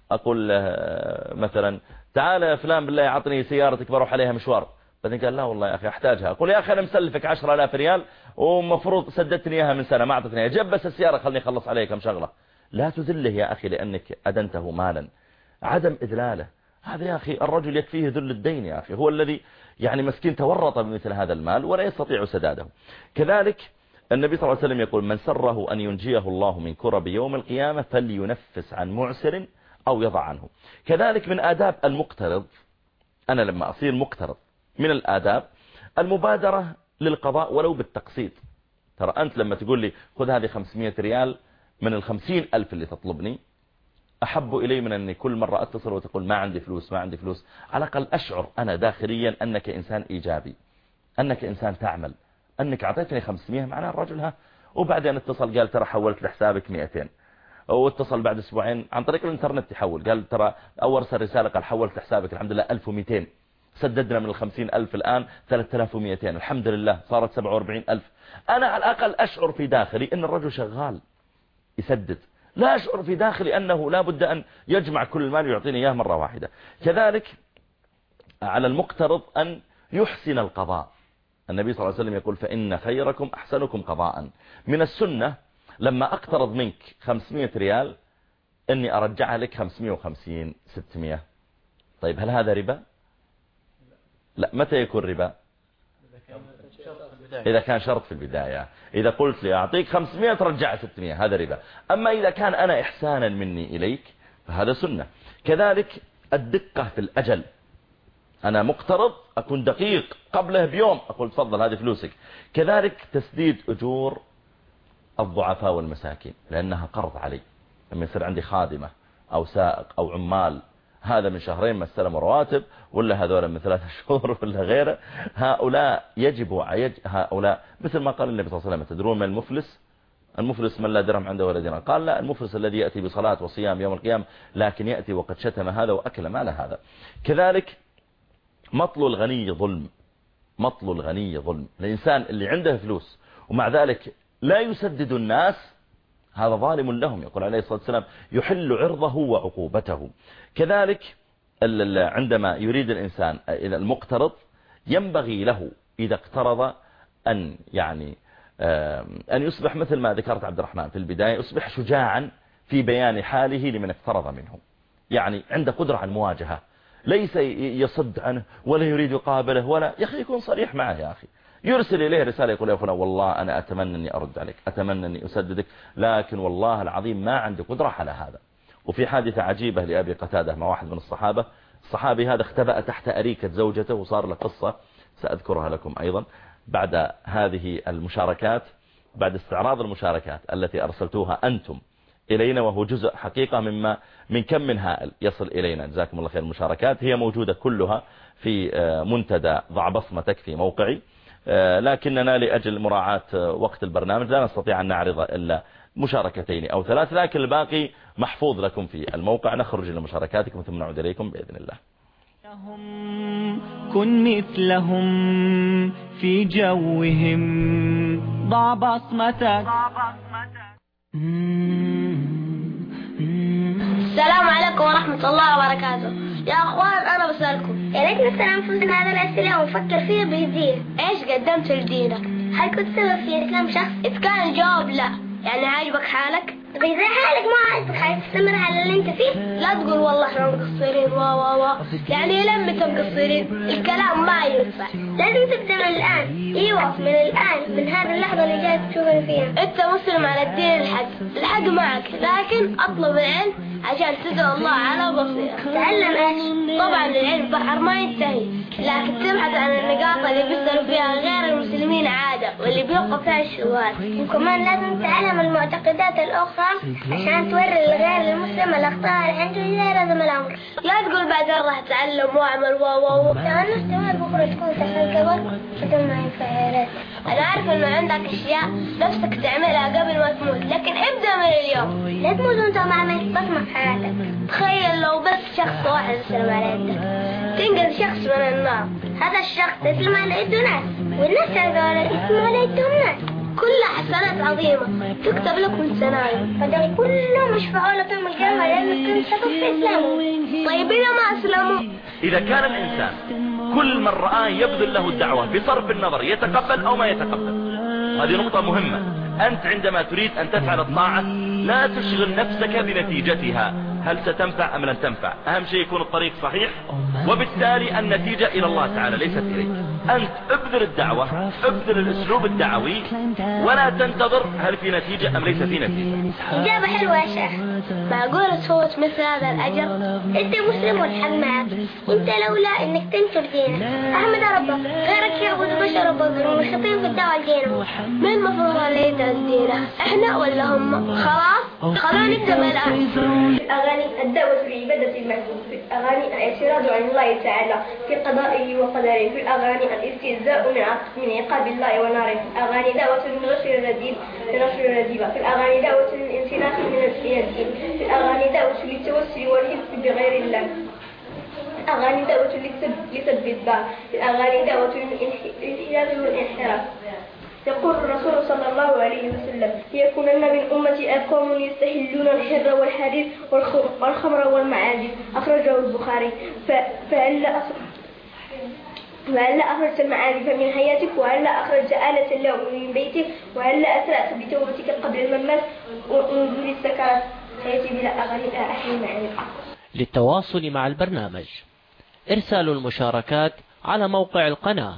أقول له مثلا تعال يا فلان بالله عطني سيارتك بروح عليها مشوار، بعدين قال لا والله يا أخي أحتاجها. أقول يا أخي أنا مسلفك 10,000 ريال ومفروض سددتني إياها من سنة ما أعطتني إياها، جيب بس السيارة خلني أخلص عليك كم شغلة. لا تذله يا أخي لأنك أدنته مالا، عدم إذلاله هذا يا أخي الرجل يكفيه ذل الدين يا أخي، هو الذي يعني مسكين تورط بمثل هذا المال ولا يستطيع سداده. كذلك النبي صلى الله عليه وسلم يقول من سره أن ينجيه الله من كرب يوم القيامة فلينفس عن معسر أو يضع عنه. كذلك من آداب المقترض، أنا لما أصير مقترض من الآداب المبادرة للقضاء ولو بالتقسيط. ترى أنت لما تقول لي خذ هذه 500 ريال من 50,000 اللي تطلبني، أحب إلي من أني كل مرة أتصل وتقول ما عندي فلوس ما عندي فلوس. على الأقل أشعر أنا داخليا أنك إنسان إيجابي، أنك إنسان تعمل، أنك أعطيتني 500 معناه الرجل ها. وبعدين اتصل قال ترى حولت لحسابك 200، واتصل بعد أسبوعين عن طريق الإنترنت يحول قال ترى أو أرسل رسالة قال حولت لحسابك الحمد لله 1200، سددنا من 50,000 الآن 3200 الحمد لله صارت 47,000. أنا على الأقل أشعر في داخلي أن الرجل شغال يسدد، لا أشعر في داخلي أنه لا بد أن يجمع كل المال ويعطيني إياه مرة واحدة. كذلك على المقترض أن يحسن القضاء. النبي صلى الله عليه وسلم يقول فإن خيركم أحسنكم قضاء. من السنة لما أقترض منك 500 ريال أني أرجعها لك 550 600. طيب هل هذا ربا؟ لا. متى يكون ربا؟ إذا كان شرط في البداية. إذا قلت لي أعطيك 500 ترجع 600 هذا ربا. أما إذا كان أنا إحسانا مني إليك فهذا سنة. كذلك الدقة في الأجل، أنا مقترض أكون دقيق قبله بيوم أقول تفضل هذه فلوسك. كذلك تسديد أجور الضعفاء والمساكين لأنها قرض علي. لما يصير عندي خادمة أو سائق أو عمال هذا من شهرين ما استلموا رواتب ولا هذول من 3 شهور ولا غيره، هؤلاء يجب هؤلاء مثل ما قال النبي صلى الله عليه وسلم تدرون من المفلس؟ المفلس من لا درهم عنده ولا دينار. قال لا، المفلس الذي يأتي بصلاة وصيام يوم القيامة لكن يأتي وقد شتم هذا وأكل مال هذا. كذلك مطل الغني ظلم، مطل الغني ظلم. الإنسان اللي عنده فلوس ومع ذلك لا يسدد الناس هذا ظالم لهم، يقول عليه الصلاة والسلام يحل عرضه وعقوبته. كذلك عندما يريد الإنسان إذا المقترض ينبغي له إذا اقترض أن يعني أن يصبح مثل ما ذكرت عبد الرحمن في البداية، يصبح شجاعا في بيان حاله لمن اقترض منه، يعني عنده قدرة على المواجهة، ليس يصد عنه ولا يريد يقابله ولا يا أخي يكون صريح معه. يا أخي يرسل إليه رسالة يقول يا فلان والله أنا أتمنى أني أرد عليك، أتمنى أني أسددك، لكن والله العظيم ما عندي قدرة على هذا. وفي حادثة عجيبة لأبي قتادة مع واحد من الصحابة، الصحابي هذا اختبأ تحت أريكة زوجته وصار له قصة سأذكرها لكم أيضا بعد هذه المشاركات، بعد استعراض المشاركات التي أرسلتوها أنتم إلينا، وهو جزء حقيقة من كم من هائل يصل إلينا. جزاكم الله خير. المشاركات هي موجودة كلها في منتدى ضع بصمتك في موقعي، لكننا لأجل مراعاة وقت البرنامج لا نستطيع أن نعرض إلا مشاركتين أو 3، لكن الباقي محفوظ لكم في الموقع. نخرج إلى مشاركاتكم ثم نعود إليكم بإذن الله. كن مثلهم في جوهم، ضع بصمتك. السلام عليكم ورحمة الله وبركاته. يا أخوان أنا بسألكم، يا ريت نسأل أنفسنا هذه الأسئلة ونفكر فيها بهدوء. إيش قدمت لدينك؟ هل كنت سبب في إسلام شخص؟ إذا كان الجواب لا، يعني عاجبك حالك؟ طيب إذا حالك ما عاجبك حتستمر على اللي أنت فيه؟ لا تقول والله إحنا مقصرين يعني لما مقصرين الكلام ما ينفع، لازم تبدأ من الآن. أيوة من الآن، من هذه اللحظة اللي جاي تشوفني فيها. أنت مسلم على الدين الحق معك، لكن أطلب العلم عشان تدعو الله على بصيرة. تعلم إيش؟ طبعا العلم بحر ما ينتهي، لكن تبحث عن النقاط اللي بيسألوا فيها غير المسلمين عادة واللي بيوقع فيها الشبهات. وكمان لازم تعلم المعتقدات الأخرى عشان توري الغير المسلم الأخطاء اللي عنده إذا لازم الأمر. لا تقول بعد الله تعلم واعمل لأن احتمال بكرة تكون تحت القبر بدون ما ينفع يا ريت. أنا عارف إنه عندك أشياء نفسك تعملها قبل ما تموت، لكن ابدأ من اليوم. لا تموت وأنت ما عملت بصمة في حياتك. تخيل لو بس شخص واحد يسلم على يدك تنقذ شخص من النار. هذا الشخص اسمه على يده ناس، والناس هذول اسمه على يدهم ناس. كلها حسنات عظيمة تكتب لكم سنايا، فده كله مشفوع لكم يوم القيامة لأنكم سبب في إسلامه. طيب إذا ما أسلموا؟ إذا كان الإنسان كل من رآه يبذل له الدعوة بصرف النظر يتقبل أو ما يتقبل، هذه نقطة مهمة. أنت عندما تريد أن تفعل الطاعة لا تشغل نفسك بنتيجتها، هل ستنفع أم لن تنفع، أهم شيء يكون الطريق صحيح، وبالتالي النتيجة إلى الله تعالى ليست إليك. أنت ابذل الدعوة، ابذل الأسلوب الدعوي، ولا تنتظر هل في نتيجة أم ليس في نتيجة. إجابة حلوة يا شيخ. معقول تفوت مثل هذا الأجر؟ أنت مسلم والحق معك، أنت لولا أنك تنشر دينك أحمد ربك، غيرك يعبد بشر وبظلم وشطين في الدعوة لدينه. من المفروض اللي يدرس دينه، إحنا ولا هم؟ خلاص نبدأ بالآن. الأغاني الدعوة لعبادة المحبوب، في الأغاني الاعتراض عن الله تعالى في قضائه وقدره، في الأغاني الاستهزاء من عقاب الله وناره، في الأغاني دعوة لنشر الرذيلة، في الأغاني دعوة للانسلاخ من الدين، في الأغاني دعوة للتوسل والحفظ بغير الله، في الأغاني دعوة لسب الدار، في الأغاني دعوة للانحراف والانحراف. يقول الرسول صلى الله عليه وسلم: ليكونن من أمتي أقوام يستحلون الحر والحرير والخمر والمعازف، أخرجه البخاري. فهل أخرجت المعازف من حياتك؟ وهل أخرجت آلة اللهو من بيتك؟ وهل أسرعت بتوبتك قبل الممات ونزول السكرات؟ حياتي بلا أغاني لا أحيي معي. للتواصل مع البرنامج إرسال المشاركات على موقع القناة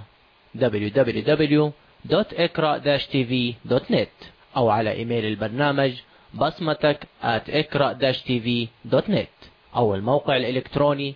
www.ikra-tv.net أو على إيميل البرنامج basmatak@ikra-tv.net أو الموقع الإلكتروني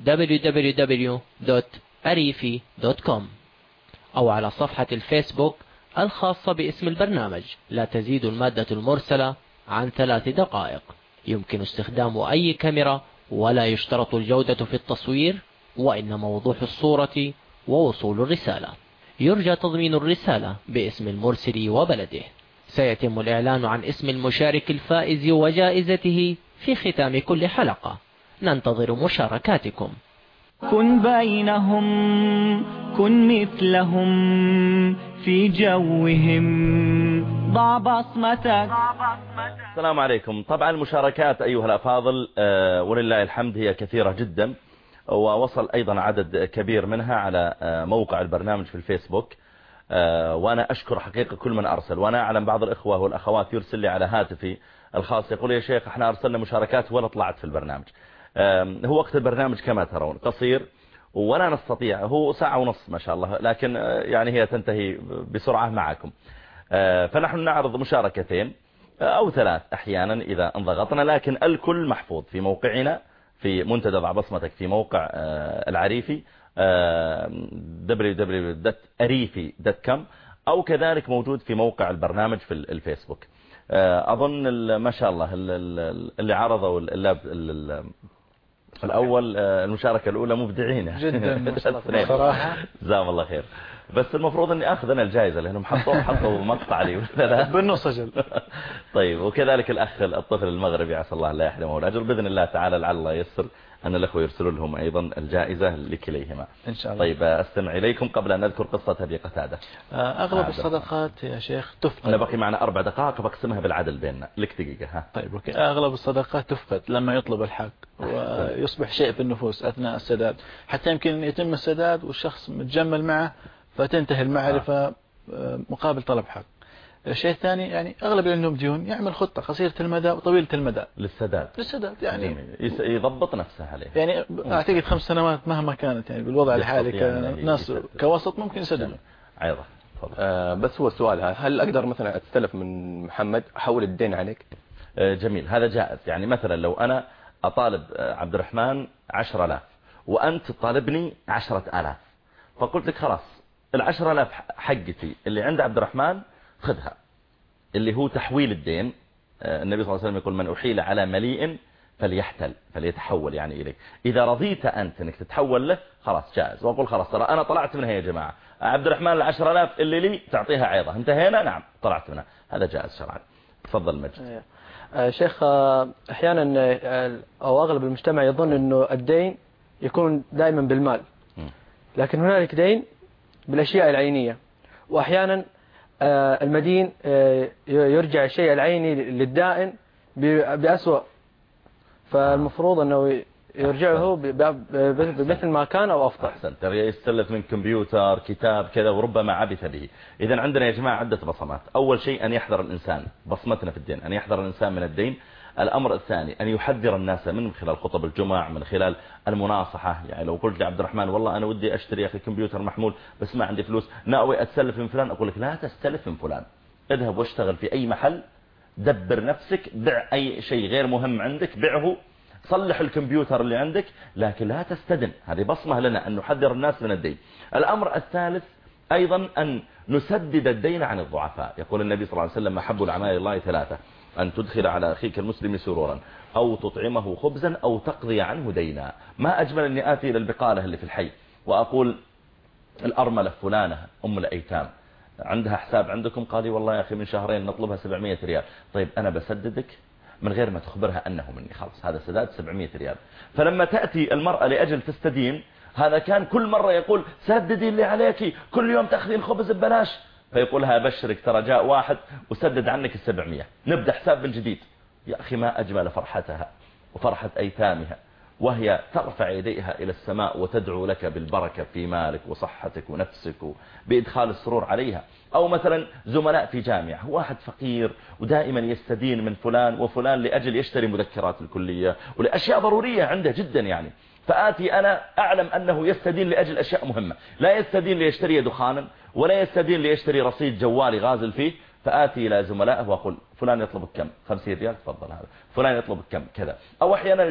www.arifi.com أو على صفحة الفيسبوك الخاصة باسم البرنامج. لا تزيد المادة المرسلة عن 3 دقائق. يمكن استخدام أي كاميرا ولا يشترط الجودة في التصوير، وإنما وضوح الصورة ووصول الرسالة. يرجى تضمين الرسالة باسم المرسل وبلده. سيتم الإعلان عن اسم المشارك الفائز وجائزته في ختام كل حلقة. ننتظر مشاركاتكم. كن بينهم، كن مثلهم في جوهم، ضع بصمتك. السلام عليكم. طبعا المشاركات أيها الأفاضل ولله الحمد هي كثيرة جدا، ووصل أيضا عدد كبير منها على موقع البرنامج في الفيسبوك، وأنا أشكر حقيقة كل من أرسل. وأنا أعلم بعض الإخوة والأخوات يرسل لي على هاتفي الخاص يقول: يا شيخ احنا أرسلنا مشاركات ولا طلعت في البرنامج. هو وقت البرنامج كما ترون قصير ولا نستطيع، هو 1.5 ساعة ما شاء الله، لكن يعني هي تنتهي بسرعة معكم. فنحن نعرض مشاركتين أو 3 أحيانا إذا انضغطنا، لكن الكل محفوظ في موقعنا في منتدى ضع بصمتك في موقع العريفي www.arifi.com، أو كذلك موجود في موقع البرنامج في الفيسبوك. أظن ما شاء الله اللي عرضوا الأول المشاركة الأولى مبدعين جدا صراحة، جزاهم الله خير. بس المفروض اني اخذ انا الجائزة لانهم حطوا مقطع لي بالنص اجل. طيب، وكذلك الاخ الطفل المغربي عسى الله لا يحرمه الاجر باذن الله تعالى، لعل الله ييسر ان الاخوه يرسلوا لهم ايضا الجائزة لكليهما ان شاء الله. طيب، استمع اليكم قبل ان نذكر قصة ابي قتادة. اغلب الصدقات يا شيخ تفقد. انا بقي معنا 4 دقائق بقسمها بالعدل بيننا، لك دقيقة. ها طيب اوكي. اغلب الصدقات تفقد لما يطلب الحق ويصبح شيء في النفوس اثناء السداد، حتى يمكن يتم السداد والشخص متجمل معه فتنتهي المعرفة مقابل طلب حق. الشيء الثاني يعني أغلب اللي عندهم ديون يعمل خطة قصيرة المدى وطويلة المدى للسداد يعني يضبط نفسه عليه. يعني أعتقد 5 سنوات مهما كانت يعني بالوضع الحالي كناس كوسط ممكن يسددون. عيضة. بس هو السؤال، هل أقدر مثلا أستلف من محمد أحول الدين عليك؟ جميل، هذا جائز. يعني مثلا لو أنا أطالب عبد الرحمن 10,000 وأنت تطالبني 10,000، فقلت لك خلاص 10,000 حقتي اللي عند عبد الرحمن خذها، اللي هو تحويل الدين. النبي صلى الله عليه وسلم يقول: من أحيل على مليء فليتحول يعني إليك. إذا رضيت أنت أنك تتحول له خلاص جائز، وأقول خلاص ترى أنا طلعت منها يا جماعة، عبد الرحمن 10,000 اللي لي تعطيها عيضة، انتهينا. نعم طلعت منها، هذا جائز شرعا. تفضل مجد. شيخ، أحيانا أو أغلب المجتمع يظن أنه الدين يكون دائما بالمال، لكن هنالك دين بالأشياء العينية، وأحيانا المدين يرجع الشيء العيني للدائن بأسوأ، فالمفروض أنه يرجعه بمثل ما كان أو أفضل. أحسنت. يستلف من كمبيوتر كتاب كذا وربما عبث به. إذن عندنا يا جماعة عدة بصمات. أول شيء أن يحذر الإنسان، بصمتنا في الدين أن يحذر الإنسان من الدين. الأمر الثاني أن يحذر الناس من خلال خطب الجمع، من خلال المناصحة. يعني لو قلت لعبد الرحمن والله أنا ودي أشتري يا أخي كمبيوتر محمول بس ما عندي فلوس، ناوي أتسلف من فلان، أقول لك لا تستلف من فلان، اذهب واشتغل في أي محل، دبر نفسك، بع أي شيء غير مهم عندك بعه، صلح الكمبيوتر اللي عندك، لكن لا تستدن. هذه بصمة لنا أن نحذر الناس من الدين. الأمر الثالث أيضا أن نسدد الدين عن الضعفاء. يقول النبي صلى الله عليه وسلم أحب الأعمال الله ثلاثة: أن تدخل على أخيك المسلم سرورا، أو تطعمه خبزا، أو تقضي عنه دينا. ما أجمل أني آتي إلى البقالة اللي في الحي وأقول الأرملة فلانة أم الأيتام عندها حساب عندكم؟ قال لي والله يا أخي من شهرين نطلبها 700 ريال. طيب أنا بسددك من غير ما تخبرها أنه مني، خلاص هذا سداد 700 ريال. فلما تأتي المرأة لأجل تستدين، هذا كان كل مرة يقول سددي اللي عليك، كل يوم تأخذين خبز ببلاش، فيقولها بشرك ترى جاء واحد وسدد عنك 700، نبدأ حساب من جديد. يا أخي ما أجمل فرحتها وفرحة أيتامها وهي ترفع يديها إلى السماء وتدعو لك بالبركة في مالك وصحتك ونفسك بإدخال السرور عليها. أو مثلا زملاء في جامعة، واحد فقير ودائما يستدين من فلان وفلان لأجل يشتري مذكرات الكلية ولأشياء ضرورية عنده جدا يعني، فآتي أنا أعلم أنه يستدين لأجل أشياء مهمة، لا يستدين ليشتري دخانا ولا يستدين ليشتري رصيد جوالي غازل فيه، فآتي إلى زملائه وأقول فلان يطلبك كم؟ 50 ريال، تفضل هذا. فلان يطلبك كم؟ كذا. أو أحيانا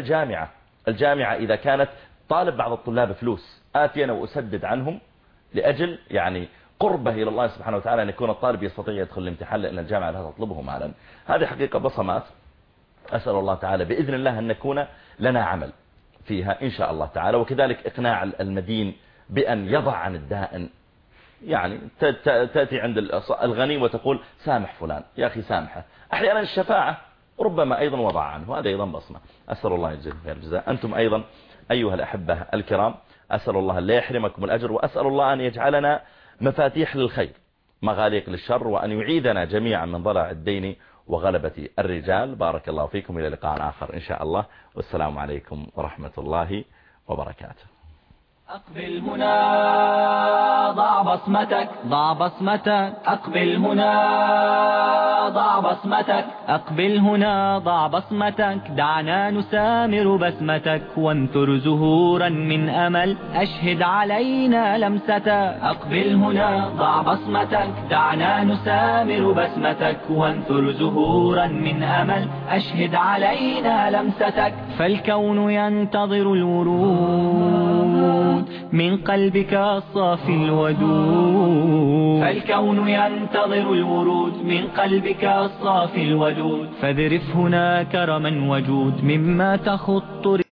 الجامعة إذا كانت طالب بعض الطلاب فلوس، آتي أنا وأسدد عنهم لأجل يعني قربه إلى الله سبحانه وتعالى، أن يكون الطالب يستطيع يدخل الامتحان لأن الجامعة لا تطلبه مالا. هذه حقيقة بصمات أسأل الله تعالى بإذن الله أن نكون لنا عمل فيها إن شاء الله تعالى. وكذلك إقناع المدين بأن يضع عن الدائن، يعني تأتي عند الغني وتقول سامح فلان يا أخي سامحه. أحيانا الشفاعة ربما أيضا وضع عنه، هذا أيضا بصمة. أسأل الله يجزيكم خير الجزاء. أنتم أيضا أيها الأحبة الكرام، أسأل الله لا يحرمكم الأجر، وأسأل الله أن يجعلنا مفاتيح للخير مغاليق للشر، وأن يعيدنا جميعا من ضلع الدين وغلبة الرجال. بارك الله فيكم، إلى لقاء آخر إن شاء الله، والسلام عليكم ورحمة الله وبركاته. أقبل هنا ضع بصمتك، ضع بصمتك، أقبل هنا ضع بصمتك، أقبل هنا ضع بصمتك، دعنا نسامر بسمتك وانثر زهورا من أمل، أشهد علينا لمستك. أقبل هنا ضع بصمتك، دعنا نسامر بسمتك وانثر زهورا من أمل، أشهد علينا لمستك. فالكون ينتظر الورود من قلبك الصافي الودود، فالكون ينتظر الورود من قلبك الصافي الودود، فاذرف هنا كرما وجود مما تخط